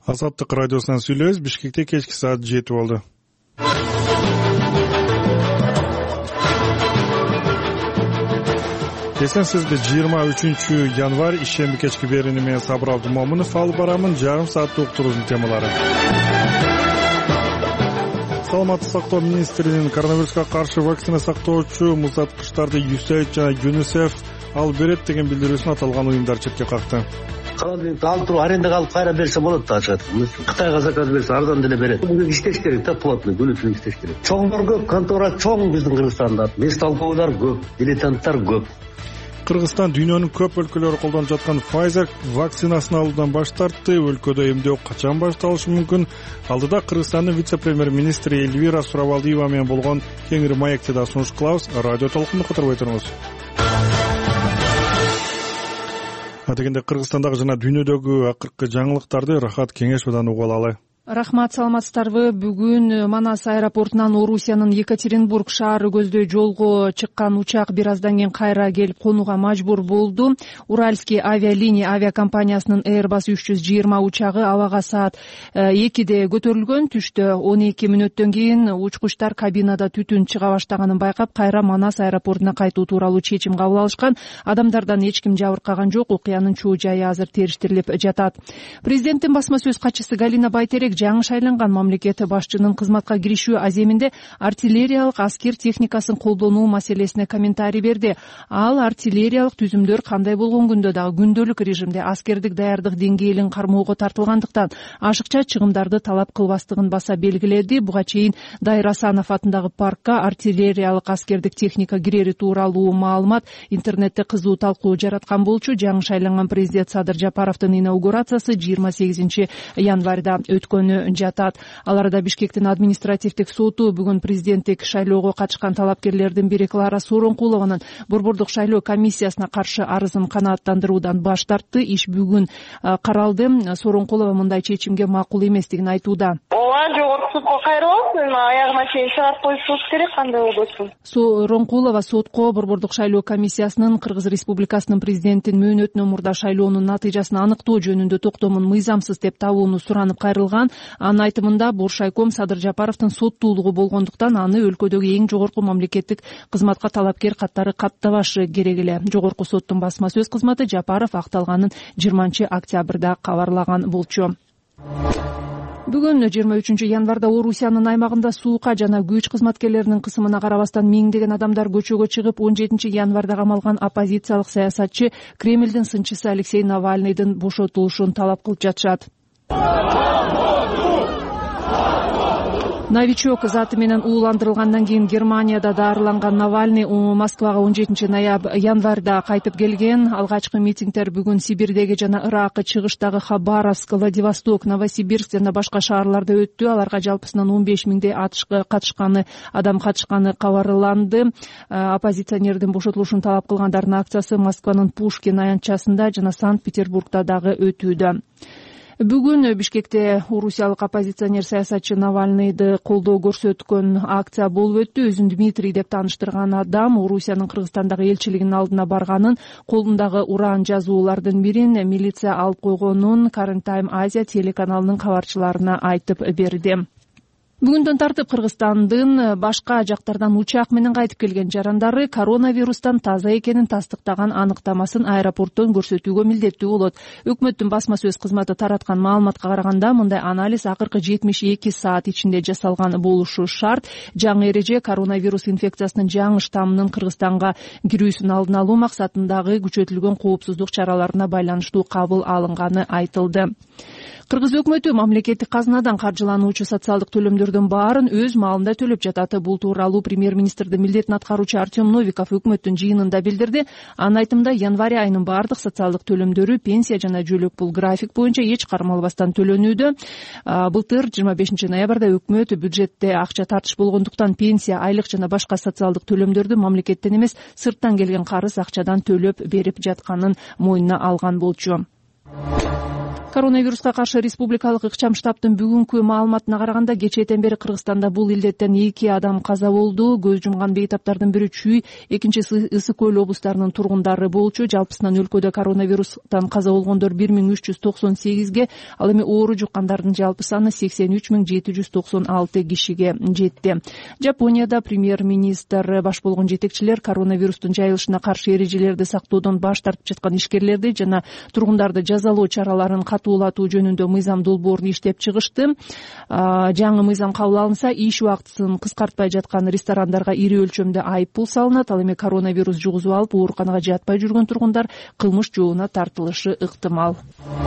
Азаттык радиосунан сүйлөбүз. Бишкекте кечки саат 7 болду. Эсенсизби 23 январь ишемби кечки берини менен Сабыр Абдумомунов алып барамын. Жарым сааттык уктуруунун темалары. Саламаттык сактоо министринин коронавируска каршы вакцина сактоочу музаткычтарды USAID жана UNICEF алып берет деген билдирүүсүн аталган уюмдар четке какты. Холодильникти алып туруп арендага алып кайра берсе болот да ашат. Кытайга заказ берсе арзан деле берет. Буга иштеш керек да, плотный, күнү түнү иштеш керек. Чоңдор көп, контора чоң биздин Кыргызстанда. Бестолковуйлар көп, дилетанттар көп. Кыргызстан дүйнөнүн көп өлкөлөрү колдонуп жаткан Pfizer вакцинасын алуудан баш тартты. Өлкөдө эмдөө качан башталышы мүмкүн? Алдыда Кыргызстандын вице-премьер-министри Эльвира Сурабалдиева менен болгон кеңири маекти да сунуш кылабыз. Радио толкунду которбой туруңуз. Дегенде Кыргызстандагы жана дүйнөдөгү акыркы жаңылыктарды Рахат Кеңешовдон угуп алалы. Рахмат, саламатсыздарбы. Бүгүн Манас аэропортунан Орусиянын Екатеринбург шаары көздөй жолго чыккан учак бир аздан кийин кайра келип конууга мажбур болду. Уральский авиалиния авиакомпаниясынын Airbus 320 учагы абага саат 2де көтөрүлгөн. Түштө 12 мүнөттөн кийин учкучтар кабинада түтүн чыга баштаганын байкап, кайра Манас аэропортуна кайтуу тууралуу чечим кабыл алышкан. Адамдардан эч ким жабыркаган жок. Окуянын чоо жайы азыр териштирилип жатат. Президенттин басма сөз катчысы Галина Байтерек жаңы шайланган мамлекет башчынын кызматка киришүү аземинде артиллериялык аскер техникасын колдонуу маселесине комментарий берди. Ал артиллериялык түзүмдөр кандай болгон күндө дагы күндөлүк режимде аскердик даярдык деңгээлин кармоого тартылгандыктан ашыкча чыгымдарды талап кылбастыгын баса белгиледи. Буга чейин Дайыр Асанов атындагы паркка артиллериялык аскердик техника кирери тууралуу маалымат интернетте кызуу талкуу жараткан болчу. Жаңы шайланган президент Садыр Жапаровдун инаугурациясы 28 январда өткөн жатат. Ал арада Бишкектин административдик соту бүгүн президенттик шайлоого катышкан талапкерлердин бири Клара Сооронкулованын борбордук шайлоо комиссиясына каршы арызын канааттандыруудан баш тартты. Иш бүгүн каралды. Сооронкулова мындай чечимге макул эместигин айтууда. Ооба, жогорку сотко кайрылып, аягына чейин чыгарып коюшубуз керек, кандай болбосун. Сооронкулова сотко борбордук шайлоо комиссиясынын Кыргыз Республикасынын президентин мөөнөтүнөн мурда шайлоонун натыйжасын аныктоо жөнүндө токтомун мыйзамсыз деп табууну суранып кайрылган. Анын айтымында Боршайком Садыр Жапаровдун соттуулугу болгондуктан аны өлкөдөгү эң жогорку мамлекеттик кызматка талапкер каттары каттабашы керек эле. Жогорку соттун басма сөз кызматы Жапаров акталганын 20 октябрда кабарлаган болчу. Бүгүн 23 январда Орусиянын аймагында суукка жана күч кызматкерлеринин кысымына карабастан миңдеген адамдар көчөгө чыгып, 17 январда камалган оппозициялык саясатчы Кремлдин сынчысы Алексей Навальныйдын бошотулушун талап кылып жатышат. Новичок заты менен ууландырылгандан кийин Германияда дарыланган Навальный Москвага 17 январда кайтып келген. Алгачкы митингдер бүгүн Сибирдеги жана Иракы чыгыштагы Хабаровск, Владивосток, Новосибирск жана башка шаарларда өттү. Аларга жалпысынан 15 миңдей адам катышканы кабарланды. Оппозиционердин бошотулушун талап кылгандардын акциясы Москванын Пушкин аянтчасында жана Санкт-Петербургда дагы өтүүдө. Бүгүн Бишкекте орусиялык оппозиционер саясатчы Навальныйды колдоо көрсөткөн акция болуп өттү. Өзүн Дмитрий деп тааныштырган адам Орусиянын Кыргызстандагы элчилигинин алдына барганын, колундагы уран жазуулардын бирин милиция алып койгонун Current Time Asia телеканалынын кабарчыларына айтып берди. Бүгүндөн тартып Кыргызстандын башка жактардан учак менен кайтып келген жарандары коронавирустан таза экенин тастыктаган аныктамасын аэропорттон көрсөтүүгө милдеттүү болот. Өкмөттүн басма сөз кызматы тараткан маалыматка караганда, мындай анализ акыркы 72 саат ичинде жасалган болушу шарт. Жаңы эреже коронавирус инфекциясынын жаңы штаммынын Кыргызстанга кирүүсүн алдын алуу максатындагы күчөтүлгөн коопсуздук чараларына байланыштуу кабыл алынганы айтылды. Кыргыз өкмөтү мамлекеттик казынадан каржылануучу социалдык төлөмдөрдүн баарын өз маалында төлөп жатат. Бул тууралуу премьер-министрдин милдетин аткаруучу Артем Новиков өкмөттүн жыйынында билдирди. Анын айтымында, январь айынын баардык социалдык төлөмдөрү пенсия жана жөлөк бул график боюнча эч кармалбастан төлөнүүдө. Былтыр 25 ноябрда өкмөт бюджетте акча тартыш болгондуктан пенсия, айлык жана башка социалдык төлөмдөрдү мамлекеттен эмес, сырттан келген карыз акчадан төлөп берип жатканын мойнуна алган болчу. Коронавируска каршы республикалык ыкчам штабтын бүгүнкү маалыматына караганда кечээден бери Кыргызстанда бул илдеттен 2 адам каза болду. Көз жумган бейтаптардын бири Чүй, экинчиси Ысык Көл облустарынын тургундары болчу. Жалпысынан өлкөдө коронавирустан каза болгондор 1398ге, ал эми оору жуккандардын жалпы саны 83796 кишиге жетти. Жапонияда премьер-министр баш болгон жетекчилер коронавирустун жайылышына каршы эрежелерди сактоодон баш тартып жаткан ишкерлерди жана тургундарды жазалоо чараларын катуулатуу жөнүндө мыйзам долбоорун иштеп чыгышты. Жаңы мыйзам кабыл алынса, иш убактысын кыскартпай жаткан ресторандарга ири өлчөмдө айып пул салынат. Ал эми коронавирус жугузуп алып ооруканага жатпай жүргөн тургундар кылмыш жообуна тартылышы ыктымал.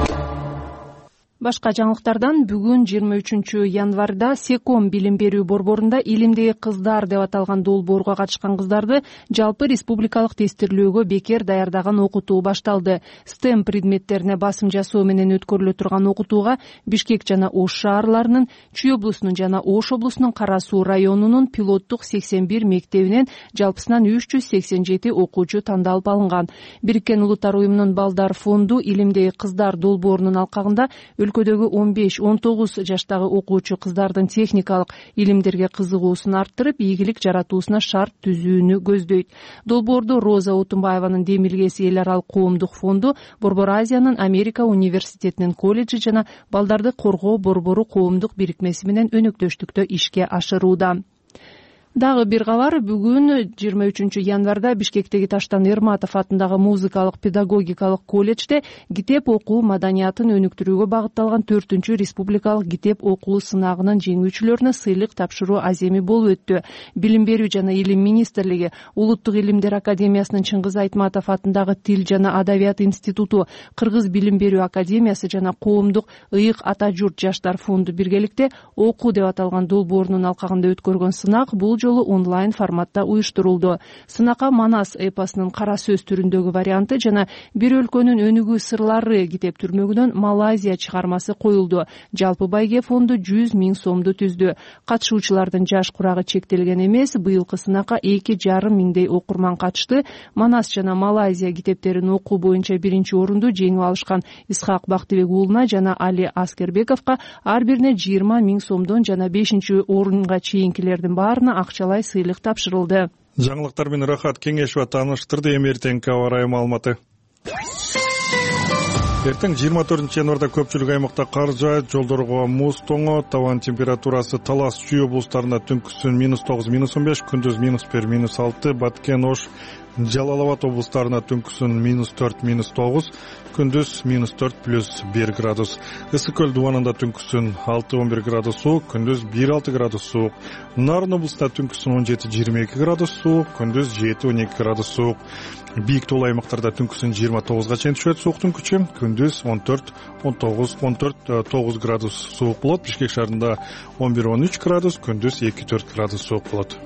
Башка жаңылыктардан бүгүн 23-январда Секом билим берүү борборунда илимдеги кыздар деп аталган долбоорго катышкан кыздарды жалпы республикалык тестирлөөгө бекер даярдаган окутуу башталды. STEM предметтерине басым жасоо менен өткөрүлө турган окутууга Бишкек жана Ош шаарларынын, Чүй облусунун жана Ош облусунун Кара Суу районунун пилоттук 81 мектебинен жалпысынан 387 окуучу тандалып алынган. Бириккен Улуттар уюмунун Балдар фонду илимдеги кыздар долбоорунун алкагында өлкөдөгү 15-19 жаштагы окуучу кыздардын техникалык илимдерге кызыгуусун арттырып, ийгилик жаратуусуна шарт түзүүнү көздөйт. Долбоорду Роза Отунбаеванын Демилгеси эл аралык коомдук фонду, Борбор Азиянын Америка университетинин колледжи жана Балдарды коргоо борбору коомдук бирикмеси менен өнөктөштүктө ишке ашырууда. Дагы бир кабар, бүгүн 23-январда Бишкектеги Таштан Эрматов атындагы музыкалык педагогикалык колледжде китеп окуу маданиятын өнүктүрүүгө багытталган 4-чү республикалык китеп окуу сынагынын жеңүүчүлөрүнө сыйлык тапшыруу аземи болуп өттү. Билим берүү жана илим министрлиги, Улуттук илимдер академиясынын Чыңгыз Айтматов атындагы Тил жана Адабият институту, Кыргыз билим берүү академиясы жана коомдук ыйык ата журт жаштар фонду биргеликте окуу деп аталган долбоорунун алкагында өткөргөн сынак бул жолу онлайн форматта уюштурулду. Сынакка Манас эпосунун кара сөз түрүндөгү варианты жана бир өлкөнүн өнүгүү сырлары китеп түрмөгүнөн Малайзия чыгармасы коюлду. Жалпы байге фонду 100 000 сомду түздү. Катышуучулардын жаш курагы чектелген эмес. Быйылкы сынакка 2,5 миңдей окурман катышты. Манас жана Малайзия китептерин окуу боюнча биринчи орунду жеңип алышкан Исхак Бактыбек уулуна жана Али Аскербековго ар бирине 20 000 сомдон жана 5-чи орунга чейинкилердин баарына акчалай сыйлык тапшырылды. Жаңылыктар менен Рахат Кеңешова тааныштырды. Эми эртеңки аба ырайы маалыматы. Эртең 24-январда көпчүлүк аймакта кар жаайт, жолдорго муз тоңот, табан температурасы Талас, Чүй облустарында түнкүсүн -9, -15, күндүз -1, -6, Баткен, Ош, Жалал Абад облустарына түнкүсүн -4, -9, күндүз -4 +1 градус. Ысык Көл дубанында түнкүсүн 6-11 градус суук, күндүз 1-6 градус суук. Нарын облусунда түнкүсүн 17-22 градус суук, күндүз 7-12 градус суук. Бийик тоолуу аймактарда түнкүсүн 29 чейин түшөт сууктун күчү, күндүз 14-9 градус суук болот. Бишкек шаарында 11-13 градус, күндүз 2-4 градус суук болот.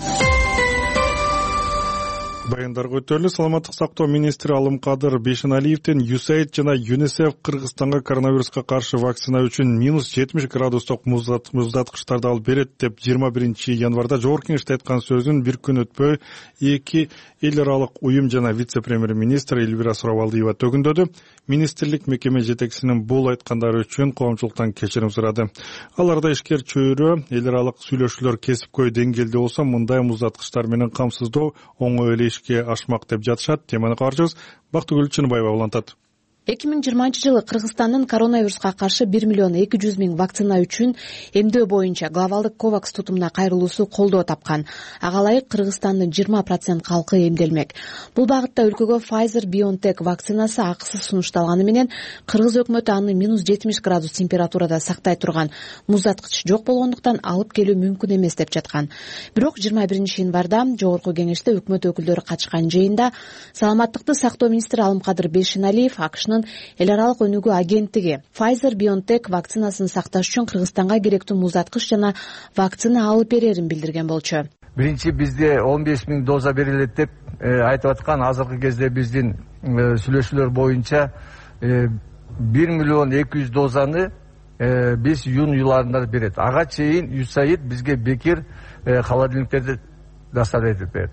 Баяндарга өтөлү. Саламаттык сактоо министри Алымкадыр Бейшеналиевден USAID жана ЮНИСЕФ Кыргызстанга коронавируска каршы вакцина үчүн -70 градустук муздаткычтарды алып берет деп 21-январда Жогорку Кеңеште айткан сөзүн бир күн өтпөй эки эл аралык уюм жана вице-премьер-министр Эльвира Суравалдиева төгүндөдү. Министрлик мекеме жетекчисинин бул айткандары үчүн коомчулуктан кечирим сурады. Аларда ишкер чөйрө эл аралык сүйлөшүүлөр кесипкөй деңгээлде болсо, мындай муздаткычтар менен камсыздоо оңой эле ишке ашмак деп жатышат. Теманы каржыбыз. Бактыгүл Чынбаева улантат. 2020-жылы Кыргызстандын коронавируска каршы 1,2 миллион вакцина үчүн эмдөө боюнча глобалдык COVAX тутумуна кайрылуусу колдоо тапкан. Ага ылайык Кыргызстандын 20% калкы эмделмек. Бул багытта өлкөгө Pfizer-BioNTech вакцинасы акысыз сунушталганы менен Кыргыз өкмөтү аны -70 градус температурада сактай турган муздаткыч жок болгондуктан алып келүү мүмкүн эмес деп жаткан. Бирок 21-январда Жогорку Кеңеште өкмөт өкүлдөрү катышкан жыйында саламаттыкты сактоо министри Алымкадыр Бейшеналиев АКШнын эл аралык өнүгүү агенттиги Pfizer-BioNTech вакцинасын сакташ үчүн Кыргызстанга керектүү муздаткыч жана вакцина алып берерин билдирген болчу. Биринчи бизде 15 000 доза берилет деп айтып аткан. Азыркы кезде биздин сүйлөшүүлөр боюнча 1,2 миллион дозаны биз июнь айларында берет. Ага чейин USAID бизге бекер холодильниктерди доставлять этип берет.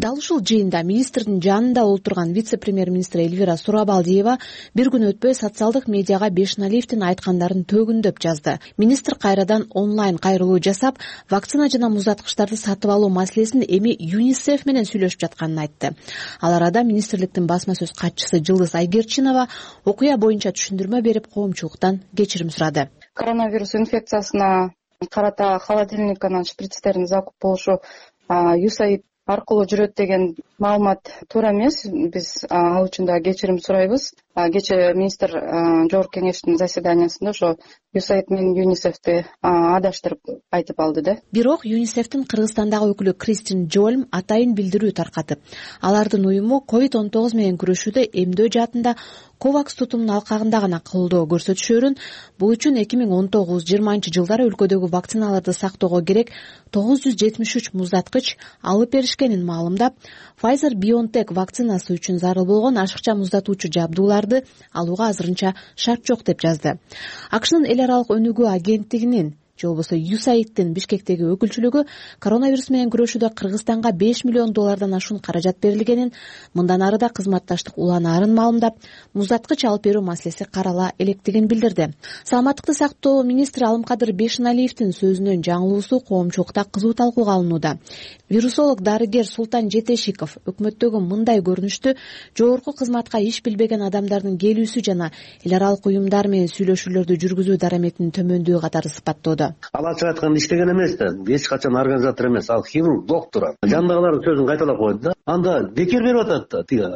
дал ушул жыйында министрдин жанында олтурган вице-премьер-министр Эльвира Сурабалдиева бир күн өтпөй социалдык медиага Бешеналиевдин айткандарын төгүндөп жазды. Министр кайрадан онлайн кайрылуу жасап, вакцина жана муздаткычтарды сатып алуу маселесин эми ЮНИСЕФ менен сүйлөшүп жатканын айтты. Ал арада министрликтин басма сөз катчысы Жылдыз Айгерчинова окуя боюнча түшүндүрмө берип, коомчулуктан кечирим сурады. Коронавирус инфекциясына карата холодильниктен шприцтердин закуп болушу USAID аркылуу жүрөт деген маалымат туура эмес. Биз ал үчүн да кечирим сурайбыз. Кечээ министр жогорку кеңештин заседаниясында ошо USAID менен ЮНИСЕФти адаштырып айтып алды да. Бирок ЮНИСЕФтин Кыргызстандагы өкүлү Кристин Джольм атайын билдирүү таркатып, алардын уюму COVID-19 менен күрөшүүдө эмдөө жаатында COVAX тутумунун алкагында гана колдоо көрсөтүшөрүн, бул үчүн 2019-20 жылдары өлкөдөгү вакциналарды сактоого керек 973 муздаткыч алып беришкенин маалымдап, Pfizer-BioNTech вакцинасы үчүн зарыл болгон ашыкча муздатуучу жабдууларды алууга азырынча шарт жок деп жазды. АКШнын эл аралык өнүгүү агенттигинин же болбосо USAIDтин Бишкектеги өкүлчүлүгү коронавирус менен күрөшүүдө Кыргызстанга $5 миллион ашуун каражат берилгенин, мындан ары да кызматташтык уланаарын маалымдап, муздаткыч алып берүү маселеси карала электигин билдирди. Саламаттыкты сактоо министри Алымкадыр Бешеналиевдин сөзүнөн жаңылуусу коомчулукта кызуу талкууга алынууда. Вирусолог дарыгер Султан Жетешиков өкмөттөгү мындай көрүнүштү жогорку кызматка иш билбеген адамдардын келүүсү жана эл аралык уюмдар менен сүйлөшүүлөрдү жүргүзүү дараметинин төмөндүгү катары сыпаттоодо. Ал ачык айтканда иштеген эмес да, эч качан организатор эмес, ал хирург, доктор. Жандагылардын сөзүн кайталап койду да. Анда бекер берип атат да, тиги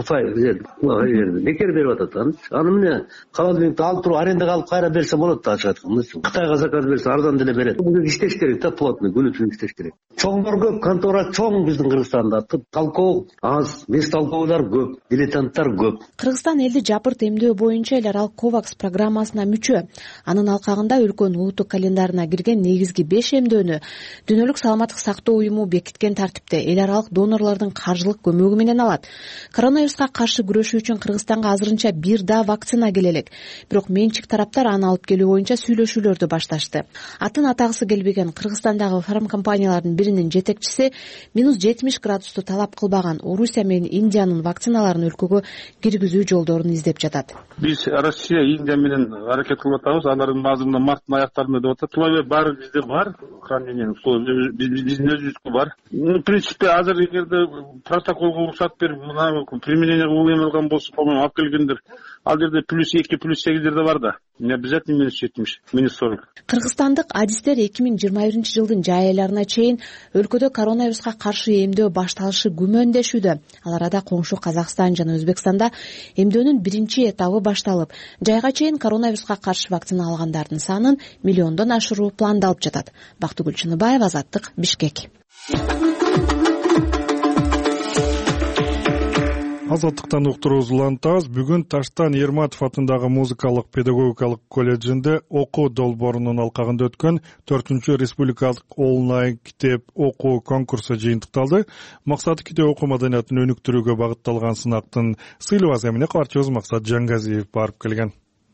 бекер берип атат. Аны эмне холодильникти алып туруп арендага алып кайра берсе болот да, ачык айтканда. Кытайга заказ берсе арзан деле берет. Бул иштеш керек да, плотный, күнү-түнү иштеш керек. Чоңдор көп, контора чоң биздин Кыргызстанда. Талкоо аз, бес талкоолор көп, дилетанттар көп. Кыргызстан элди жапырт эмдөө боюнча эл аралык COVAX программасына мүчө. Анын алкагында өлкөнүн улуттук календарына кирген негизги 5 эмдөөнү Дүйнөлүк саламаттык сактоо уюму бекиткен тартипте эл аралык донорлордун каржылык көмөгү менен алат. Коронавируска каршы күрөшүү үчүн Кыргызстанга азырынча бир да вакцина келе элек. Бирок менчик тараптар аны алып келүү боюнча сүйлөшүүлөрдү башташты. Атын атагысы келбеген Кыргызстандагы фармкомпаниялардын биринин жетекчиси -70 градусту талап кылбаган Орусия менен Индиянын вакциналарын өлкөгө киргизүү жолдорун издеп жатат. Биз Россия, Индия менен аракет кылып атабыз. Алардын баазында марттын аяктарында деп атат. Булар баары бизде бар. Хранение биздин өзүбүзгө бар. В принципе, азыр эгерде протоколго уруксат берип, мына применение кылып алган болсо, по-моему, алып келгендер. Ал жерде +2, +8 бар да. Не обязательно -70, -40. Кыргызстандык адистер 2021 жылдын жай айларына чейин өлкөдө коронавируска каршы эмдөө башталышы күмөндөшүүдө. Ал арада коңшу Казакстан жана Өзбекстанда эмдөөнүн биринчи этабы башталып, жайга чейин коронавируска каршы вакцина алгандардын санын миллиондон ашыруу пландалып жатат. Бактыгүл Чыныбаева, Азаттык, Бишкек. Азаттыктан уктуруубузду улантабыз. Бүгүн Таштан Ерматов атындагы музыкалык педагогикалык колледжинде окуу долбоорунун алкагында өткөн 4-чү республикалык онлайн китеп окуу конкурсу жыйынтыкталды. Максаты китеп окуу маданиятын өнүктүрүүгө багытталган сынактын сыйлыгы эмне кабарчыбыз Максат Жангазиев барып келген.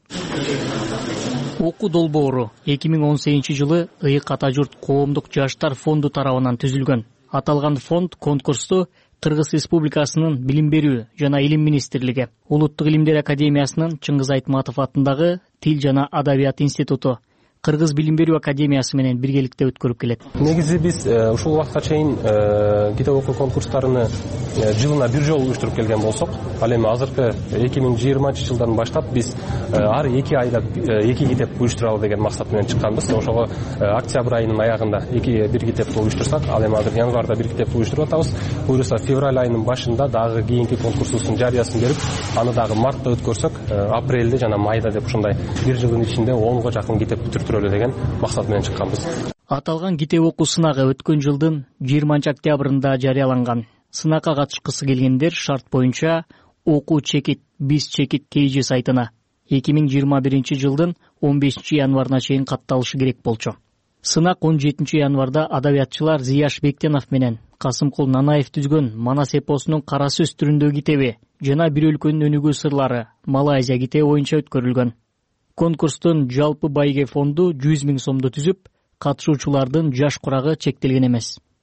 Окуу долбоору 2018 жылы Ыйык ата журт коомдук жаштар фонду тарабынан түзүлгөн. Аталган фонд конкурсту Кыргыз Республикасынын Билим берүү жана Илим министрлиги, Улуттук илимдер академиясынын Чыңгыз Айтматов атындагы Тил жана Адабият институту, Кыргыз Билим берүү академиясы менен биргеликте өткөрүп келет. Негизи биз ушул убакытка чейин китеп окуу конкурстарыны жылына бир жолу уюштуруп келген болсок, ал эми азыркы 2020 жылдан баштап биз ар 2 айда 2 китеп уюштуралы деген максат менен чыкканбыз. Ошого октябрь айынын аягында бир китепти уюштурсак, ал эми азыр январда бир китепти уюштуруп атабыз. Буюрса февраль айынын башында дагы кийинки конкурсубуздун жарыясын берип, аны дагы мартта өткөрсөк, апрелде жана майда деп ушундай бир жылдын ичинде 10го жакын китеп бүтүртүрөлү деген максат менен чыкканбыз. Аталган китеп окуу сынагы өткөн жылдын 20 октябрында жарыяланган. Сынакка катышкысы келгендер шарт боюнча окуу чекит биз чекит KG сайтына 2021 жылдын 15 январына чейин катталышы керек болчу. Сынак 17 январда адабиятчылар Зияш Бектенов менен Касымкул Нанаев түзгөн Манас эпосунун кара сөз түрүндөгү китеби жана бир өлкөнүн өнүгүү сырлары Малайзия китеби боюнча өткөрүлгөн. Конкурстун жалпы байге фонду 100 000 сомду түзүп, катышуучулардын жаш курагы чектелген эмес.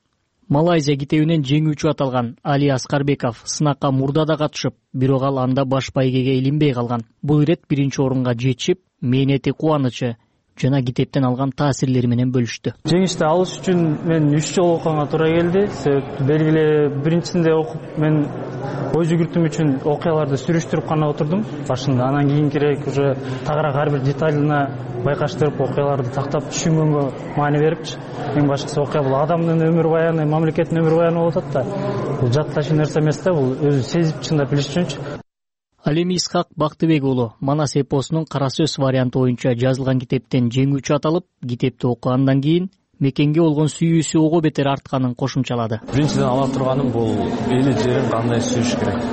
Малайзия китебинен жеңүүчү аталган Али Аскарбеков сынакка мурда да катышып, бирок ал анда баш байгеге илинбей калган. Бул ирет биринчи орунга жетишип, мээнети, кубанычы жана китептен алган таасирлери менен бөлүштү. Жеңишти алыш үчүн мен 3 жол окуганга туура келди. Себеп белгилүү биринчисинде окуп мен ой жүгүртүм үчүн окуяларды сүрүштүрүп гана отурдум башында. Анан кийинкирээк уже тагыраак ар бир деталына байкаштырып, окуяларды тактап түшүнгөнгө маани берипчи. Эң башкысы окуя бул адамдын өмүр баяны, мамлекеттин өмүр баяны болуп атат да. Бул жатташуу нерсе эмес да, бул өзү сезип чындап билиш үчүнчү. Ал эми Исхак Бактыбек уулу Манас эпосунун кара сөз варианты боюнча жазылган китептен жеңүүчү аталып, китепти окугандан кийин мекенге болгон сүйүүсү ого бетер артканын кошумчалады. Биринчиден ала турганым бул эли жерин кандай сүйүш керек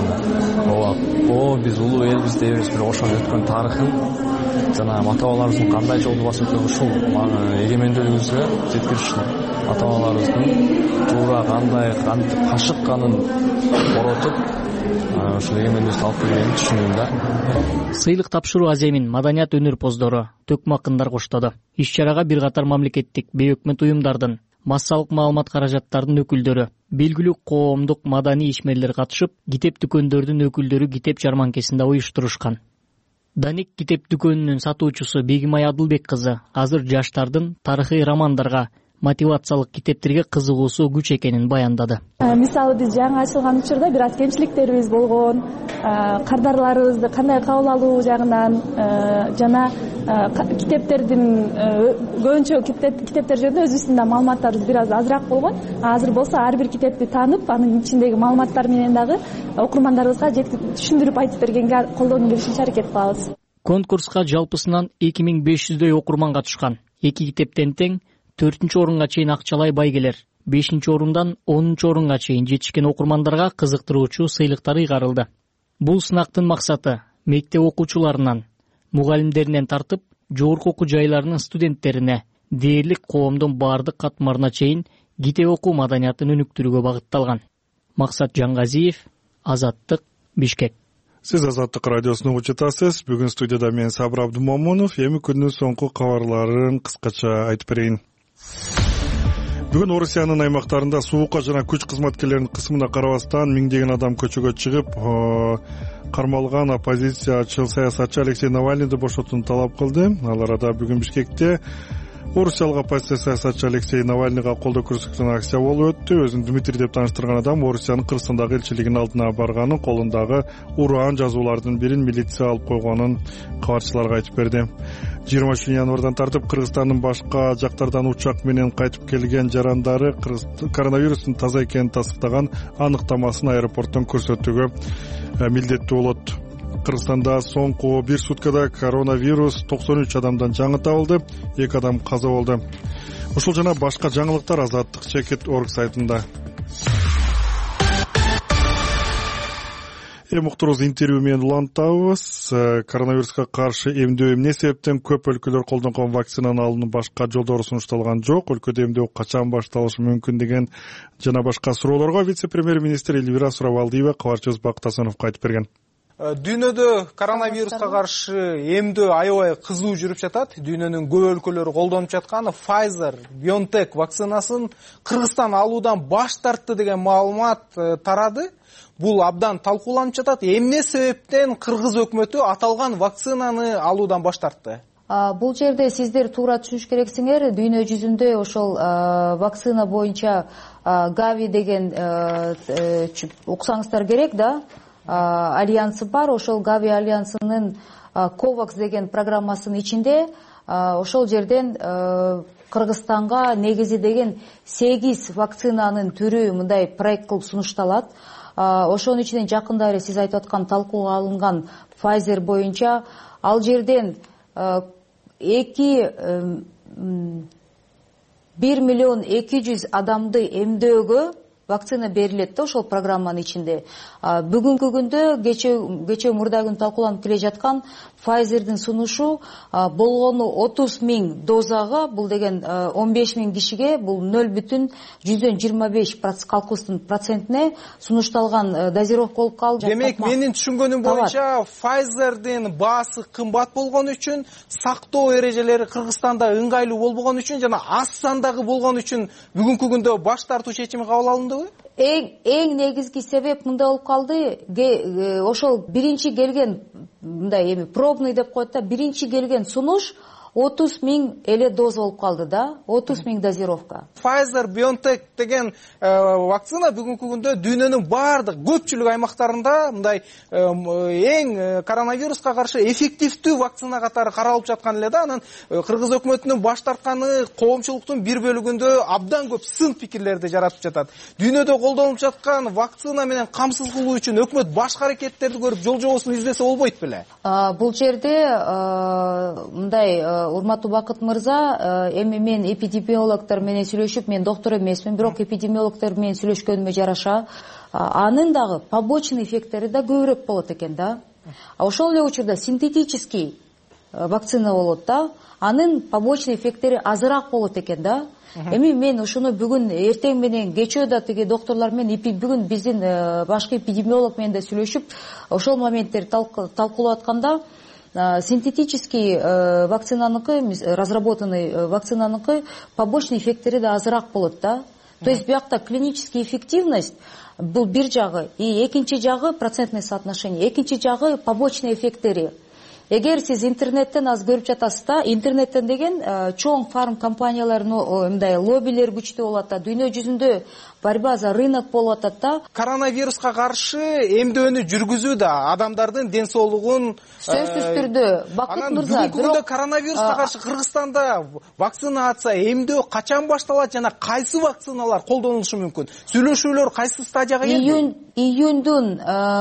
чындыгында. Биз улуу элбиз дейбиз, бирок ошонун өткөн тарыхын жана ата бабаларыбыздын кандай жолду басып өткөн ушул эгемендүүлүгүбүзгө жеткириш үчүн ата бабаларыбыздын туура кандай кантип кашыкканын коротуп ушул эгемендүүлүктү алып келгенин түшүндүм да. Сыйлык тапшыруу аземин маданият өнөрпоздору, төкмакындар коштоду. Иш-чарага бир катар мамлекеттик, бейөкмөт уюмдардын, массалык маалымат каражаттарынын өкүлдөрү, белгилүү коомдук маданий ишмерлер катышып, китеп дүкөндөрдүн өкүлдөрү китеп жарманкесинде уюштурушкан. Даник китеп дүкөнүнүн сатуучусу Бегимай Адылбек кызы азыр жаштардын тарыхый романдарга, мотивациялык китептерге кызыгуусу күч экенин баяндады. Мисалы биз жаңы ачылган учурда бир аз кемчиликтерибиз болгон, кардарларыбызды кандай кабыл алуу жагынан жана китептердин көбүнчө китептер жөнүндө өзүбүздүн да маалыматтарыбыз бир аз азыраак болгон. Азыр болсо ар бир китепти таанып, анын ичиндеги маалыматтар менен дагы окурмандарыбызга түшүндүрүп айтып бергенге колдон келишинче аракет кылабыз. Конкурска жалпысынан 2500дөй окурман катышкан. 2 китептен тең 4-чү орунга чейин акчалай байгелер, 5-чи орундан 10-чу орунга чейин жетишкен окурмандарга кызыктыруучу сыйлыктар ыйгарылды. Бул сынактын максаты мектеп окуучуларынан, мугалимдеринен тартып, жогорку окуу жайларынын студенттерине, дээрлик коомдун бардык катмарына чейин китеп окуу маданиятын өнүктүрүүгө багытталган. Максат Жангазиев, Азаттык, Бишкек. Сиз Азаттык радиосун угуп жатасыз. Бүгүн студияда мен Сабыр Абдумомунов. Эми күндүн соңку кабарларын кыскача айтып берейин. Бүгүн Орусиянын аймактарында суукка жана күч кызматкерлеринин кысымына карабастан миңдеген адам көчөгө чыгып, кармалган оппозициячы саясатчы Алексей Навальныйды бошотууну талап кылды. Ал арада бүгүн Бишкекте орусиялык оппозиция саясатчы Алексей Навальныйга колдоо көрсөткөн акция болуп өттү. Өзүн Дмитрий деп тааныштырган адам Орусиянын Кыргызстандагы элчилигинин алдына барганын, колундагы ураан жазуулардын бирин милиция алып койгонун кабарчыларга айтып берди. 23 январдан тартып Кыргызстандын башка жактардан учак менен кайтып келген жарандары коронавирустун таза экенин тастыктаган аныктамасын аэропорттон көрсөтүүгө милдеттүү болот. Кыргызстанда соңку 1 суткада коронавирус 93 адамдан жаңы табылды, 2 адам каза болду. Ушул жана башка жаңылыктар Азаттык.org сайтында. Уктурубуз интервью менен улантабыз. Коронавируска каршы эмдөө эмне себептен көп өлкөлөр колдонгон вакцинаны алуунун башка жолдору сунушталган жок? Өлкөдө эмдөө качан башталышы мүмкүн деген жана башка суроолорго вице-премьер-министр Эльвира Суравалдиева кабарчыбыз Бакыт Асановго айтып берген. Дүйнөдө коронавируска каршы эмдөө аябай кызуу жүрүп жатат. Дүйнөнүн көп өлкөлөрү колдонуп жаткан Pfizer, BioNTech вакцинасын Кыргызстан алуудан баш тартты деген маалымат тарады. Бул абдан талкууланып жатат. Эмне себептен кыргыз өкмөтү аталган вакцинаны алуудан баш тартты? Бул жерде сиздер туура түшүнүш керексиңер. Дүйнө жүзүндө ошол вакцина боюнча Gavi деген уксаңыздар керек да, альянсы бар. Ошол Gavi альянсынын COVAX деген программасынын ичинде ошол жерден Кыргызстанга негизи деген 8 вакцинанын түрү мындай проект кылып сунушталат. Ошонун ичинен жакында эле сиз айтып аткан талкууга алынган Pfizer боюнча ал жерден 1 миллион 200 адамды эмдөөгө вакцина берилет да ошол программанын ичинде. Бүгүнкү күндө кечээ мурда күн талкууланып келе жаткан Pfizer'дин сунушу болгону 30 000 дозага, бул деген 15 000 кишиге, бул 0,25 калкуустун процентине сунушталган дозировка болуп калды. Демек, менин түшүнгөнүм боюнча Pfizer'дин баасы кымбат болгон үчүн, сактоо эрежелери Кыргызстанда ыңгайлуу болбогон үчүн жана аз сандагы болгон үчүн бүгүнкү күндө баш тартуу чечими кабыл алындыбы? Эң негизги себеп мындай болуп калды. Ошол биринчи келген, мындай пробный деп коет да, биринчи келген сунуш 30 000 эле доза болуп калды да, 30 000 дозировка. Pfizer-BioNTech деген вакцина бүгүнкү күндө дүйнөнүн баардык көпчүлүк аймактарында мындай эң коронавируска каршы эффективдүү вакцина катары каралып жаткан эле да. Анан Кыргыз өкмөтүнүн баш тартканы коомчулуктун бир бөлүгүндө абдан көп сын пикирлерди жаратып жатат. Дүйнөдө колдонулуп жаткан вакцина менен камсыз кылуу үчүн өкмөт башка аракеттерди көрүп жол жобосун издесе болбойт беле? Бул жерде мындай, урматтуу Бакыт мырза, эми мен эпидемиологдор менен сүйлөшүп, мен доктор эмесмин, бирок эпидемиологдор менен сүйлөшкөнүмө жараша, анын дагы побочный эффекттери да көбүрөөк болот экен да. Ошол эле учурда синтетический вакцина болот да, анын побочный эффекттери азыраак болот экен да. Эми мен ушуну бүгүн эртең менен кечөө да тиги доктурлар менен бүгүн биздин башкы эпидемиолог менен да сүйлөшүп, ошол моменттерди талкуулап атканда, синтетический вакцинаныкы, разработанный вакцинаныкы побочный эффекттери да азыраак болот да. То есть биякта клинический эффективность бул бир жагы, и экинчи жагы процентный соотношение, экинчи жагы побочный эффекттери. Эгер сиз интернеттен аз көрүп жатасыз да, интернеттен деген чоң фарм компанияларынын мындай лоббилер күчтүү болот да, дүйнө жүзүндө борьба за рынок болуп атат да. Коронавируска каршы эмдөөнү жүргүзүү да адамдардын ден соолугун сөзсүз түрдө. Бакыт мырза, бүгүнкү күндө коронавируска каршы Кыргызстанда вакцинация, эмдөө качан башталат жана кайсы вакциналар колдонулушу мүмкүн? Сүйлөшүүлөр кайсы стадияга келди? Июндун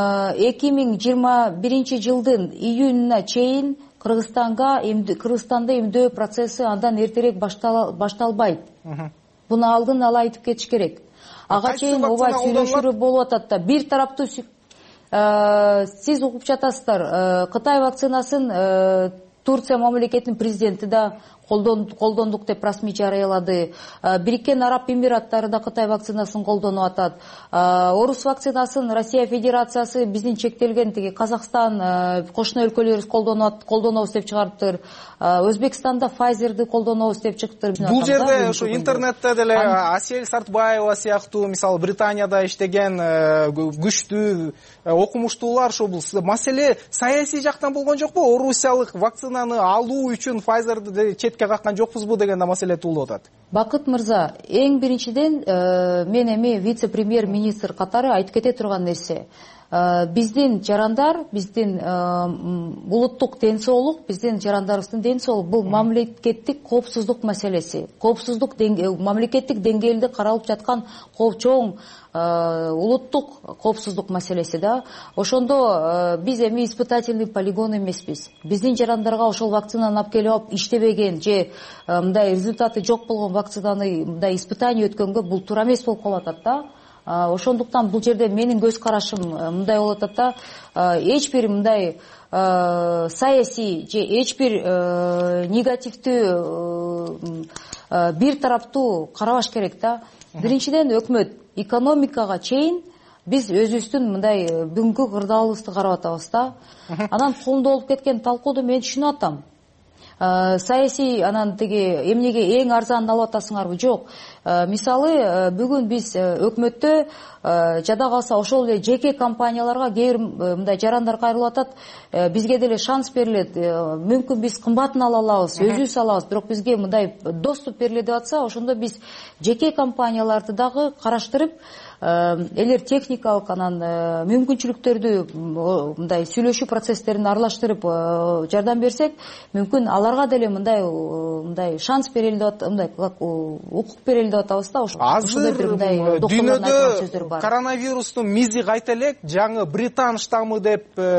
2021 жылдын июнуна чейин Кыргызстанда эмдөө процесси андан эртерээк башталбайт. Буну алдын ала айтып кетиш керек. Ага чейин ооба сүйлөшүүлөр болуп атат да. Бир тараптуу сиз угуп жатасыздар, Кытай вакцинасын Турция мамлекетинин президенти да колдондук деп расмий жарыялады. Бириккен Араб Эмираттары да Кытай вакцинасын колдонуп атат. Орус вакцинасын Россия Федерациясы, биздин чектелген тиги Казакстан, кошуна өлкөлөрүбүз колдонобуз деп чыгарыптыр. Өзбекстанда Pfizer'ди колдонобуз деп чыктыр. Бул жерде ушу интернетте деле Асель Сартбаева сыяктуу, мисалы Британияда иштеген күчтүү окумуштуулар ошо бул маселе саясий жактан болгон жокпу? Орусиялык вакцинаны алуу үчүн Pfizer'ди четке каккан жокпузбу деген да маселе туулуп атат. Бакыт мырза, эң биринчиден мен эми вице-премьер-министр катары айтып кете турган нерсе. Биздин жарандар, биздин улуттук ден соолук, биздин жарандарыбыздын ден соолугу бул мамлекеттик коопсуздук маселеси. Коопсуздук мамлекеттик деңгээлде каралып жаткан чоң улуттук коопсуздук маселеси да. Ошондо биз эми испытательный полигон эмеспиз. Биздин жарандарга ошол вакцинаны алып келип иштебеген же мындай результаты жок болгон вакцинаны мындай испытание өткөнгө бул туура эмес болуп калып атат да. Ошондуктан бул жерде менин көз карашым мындай болуп атат да, эч бир мындай саясий же эч бир негативдүү бир тараптуу карабаш керек да. Биринчиден өкмөт экономикага чейин биз өзүбүздүн мындай бүгүнкү кырдаалыбызды карап атабыз да. Анан колунда болуп кеткен талкууду мен түшүнүп атам. Саясий анан тиги эмнеге эң арзанын алып атасыңарбы? Жок. Мисалы бүгүн биз өкмөттө жада калса ошол эле жеке компанияларга кээ бир мындай жарандар кайрылып атат. Бизге деле шанс берилет. Мүмкүн биз кымбатын ала алабыз, өзүбүз алабыз, бирок бизге мындай доступ берилет деп атса, ошондо биз жеке компанияларды дагы караштырып, элер техникалык анан мүмкүнчүлүктөрдү мындай сүйлөшүү процесстерин аралаштырып жардам берсек, мүмкүн аларга деле мындай шанс берели деп мындай укук берели деп атабыз да. Азыр дүйнөдө коронавирустун мизи кайта элек жаңы британ штаммы деп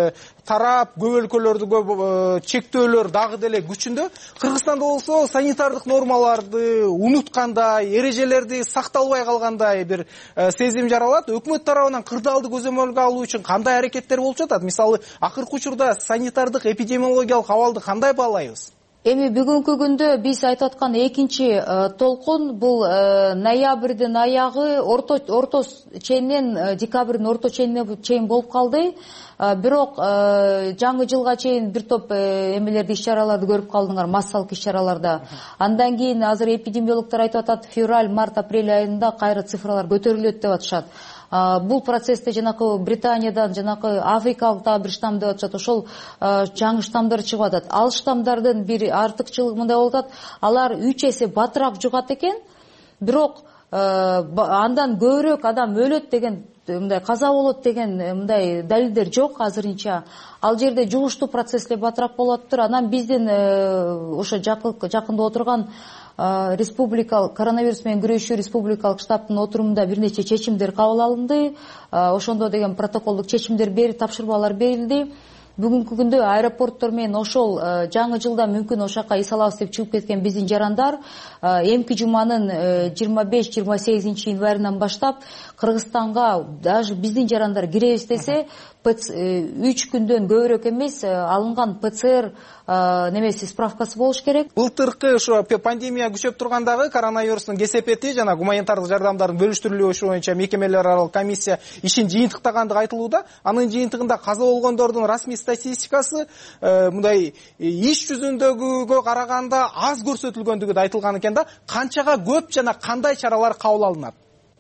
тарап, көп өлкөлөрдө көп чектөөлөр дагы деле күчүндө. Кыргызстанда болсо санитардык нормаларды унуткандай, эрежелерди сакталбай калгандай бир сезим жаралат. Өкмөт тарабынан кырдаалды көзөмөлгө алуу үчүн кандай аракеттер болуп жатат? Мисалы, акыркы учурда санитардык эпидемиологиялык абалды кандай баалайбыз? Эми бүгүнкү күндө биз айтып аткан экинчи толкун бул ноябрдын аягы орто ченинен декабрдын орто ченине чейин болуп калды. Бирок жаңы жылга чейин бир топ эмелерди, иш-чараларды көрүп калдыңар, массалык иш-чараларда. Андан кийин азыр эпидемиологдор айтып атат, февраль, март, апрель айында кайра цифралар көтөрүлөт деп атышат. Бул процессте жанакы Британиядан, жанакы африкалык дагы бир штамм деп атышат. Ошол жаңы штаммдар чыгып атат. Ал штаммдардын бир артыкчылыгы мындай болуп атат. Алар 3 эсе батыраак жугат экен. Бирок андан көбүрөөк адам өлөт деген, мындай каза болот деген мындай далилдер жок азырынча. Ал жерде жугуштуу процесс эле батыраак болуп атыптыр. Анан биздин ошо жакында отурган республикалык коронавирус менен күрөшүү республикалык штабтын отурумунда бир нече чечимдер кабыл алынды. Ошондо деген протоколдук чечимдер тапшырмалар берилди. Бүгүнкү күндө аэропорттор менен ошол жаңы жылда мүмкүн ошака эс алабыз деп чыгып кеткен биздин жарандар эмки жуманын 25-28 январынан баштап Кыргызстанга даже биздин жарандар киребиз десе 3 күндөн көбүрөөк эмес алынган ПЦР немеси справкасы болуш керек. Былтыркы ошо пандемия күчөп тургандагы коронавирустун кесепети жана гуманитардык жардамдардын бөлүштүрүлүшү боюнча мекемелер аралык комиссия ишин жыйынтыктагандыгы айтылууда. Анын жыйынтыгында каза болгондордун расмий статистикасы мындай иш жүзүндөгүгө караганда аз көрсөтүлгөндүгү да айтылган экен да. Канчага көп жана кандай чаралар кабыл алынат?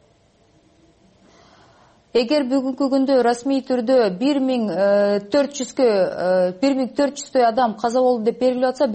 Эгер бүгүнкү күндө расмий түрдө 1400 адам каза болду деп берилип атса,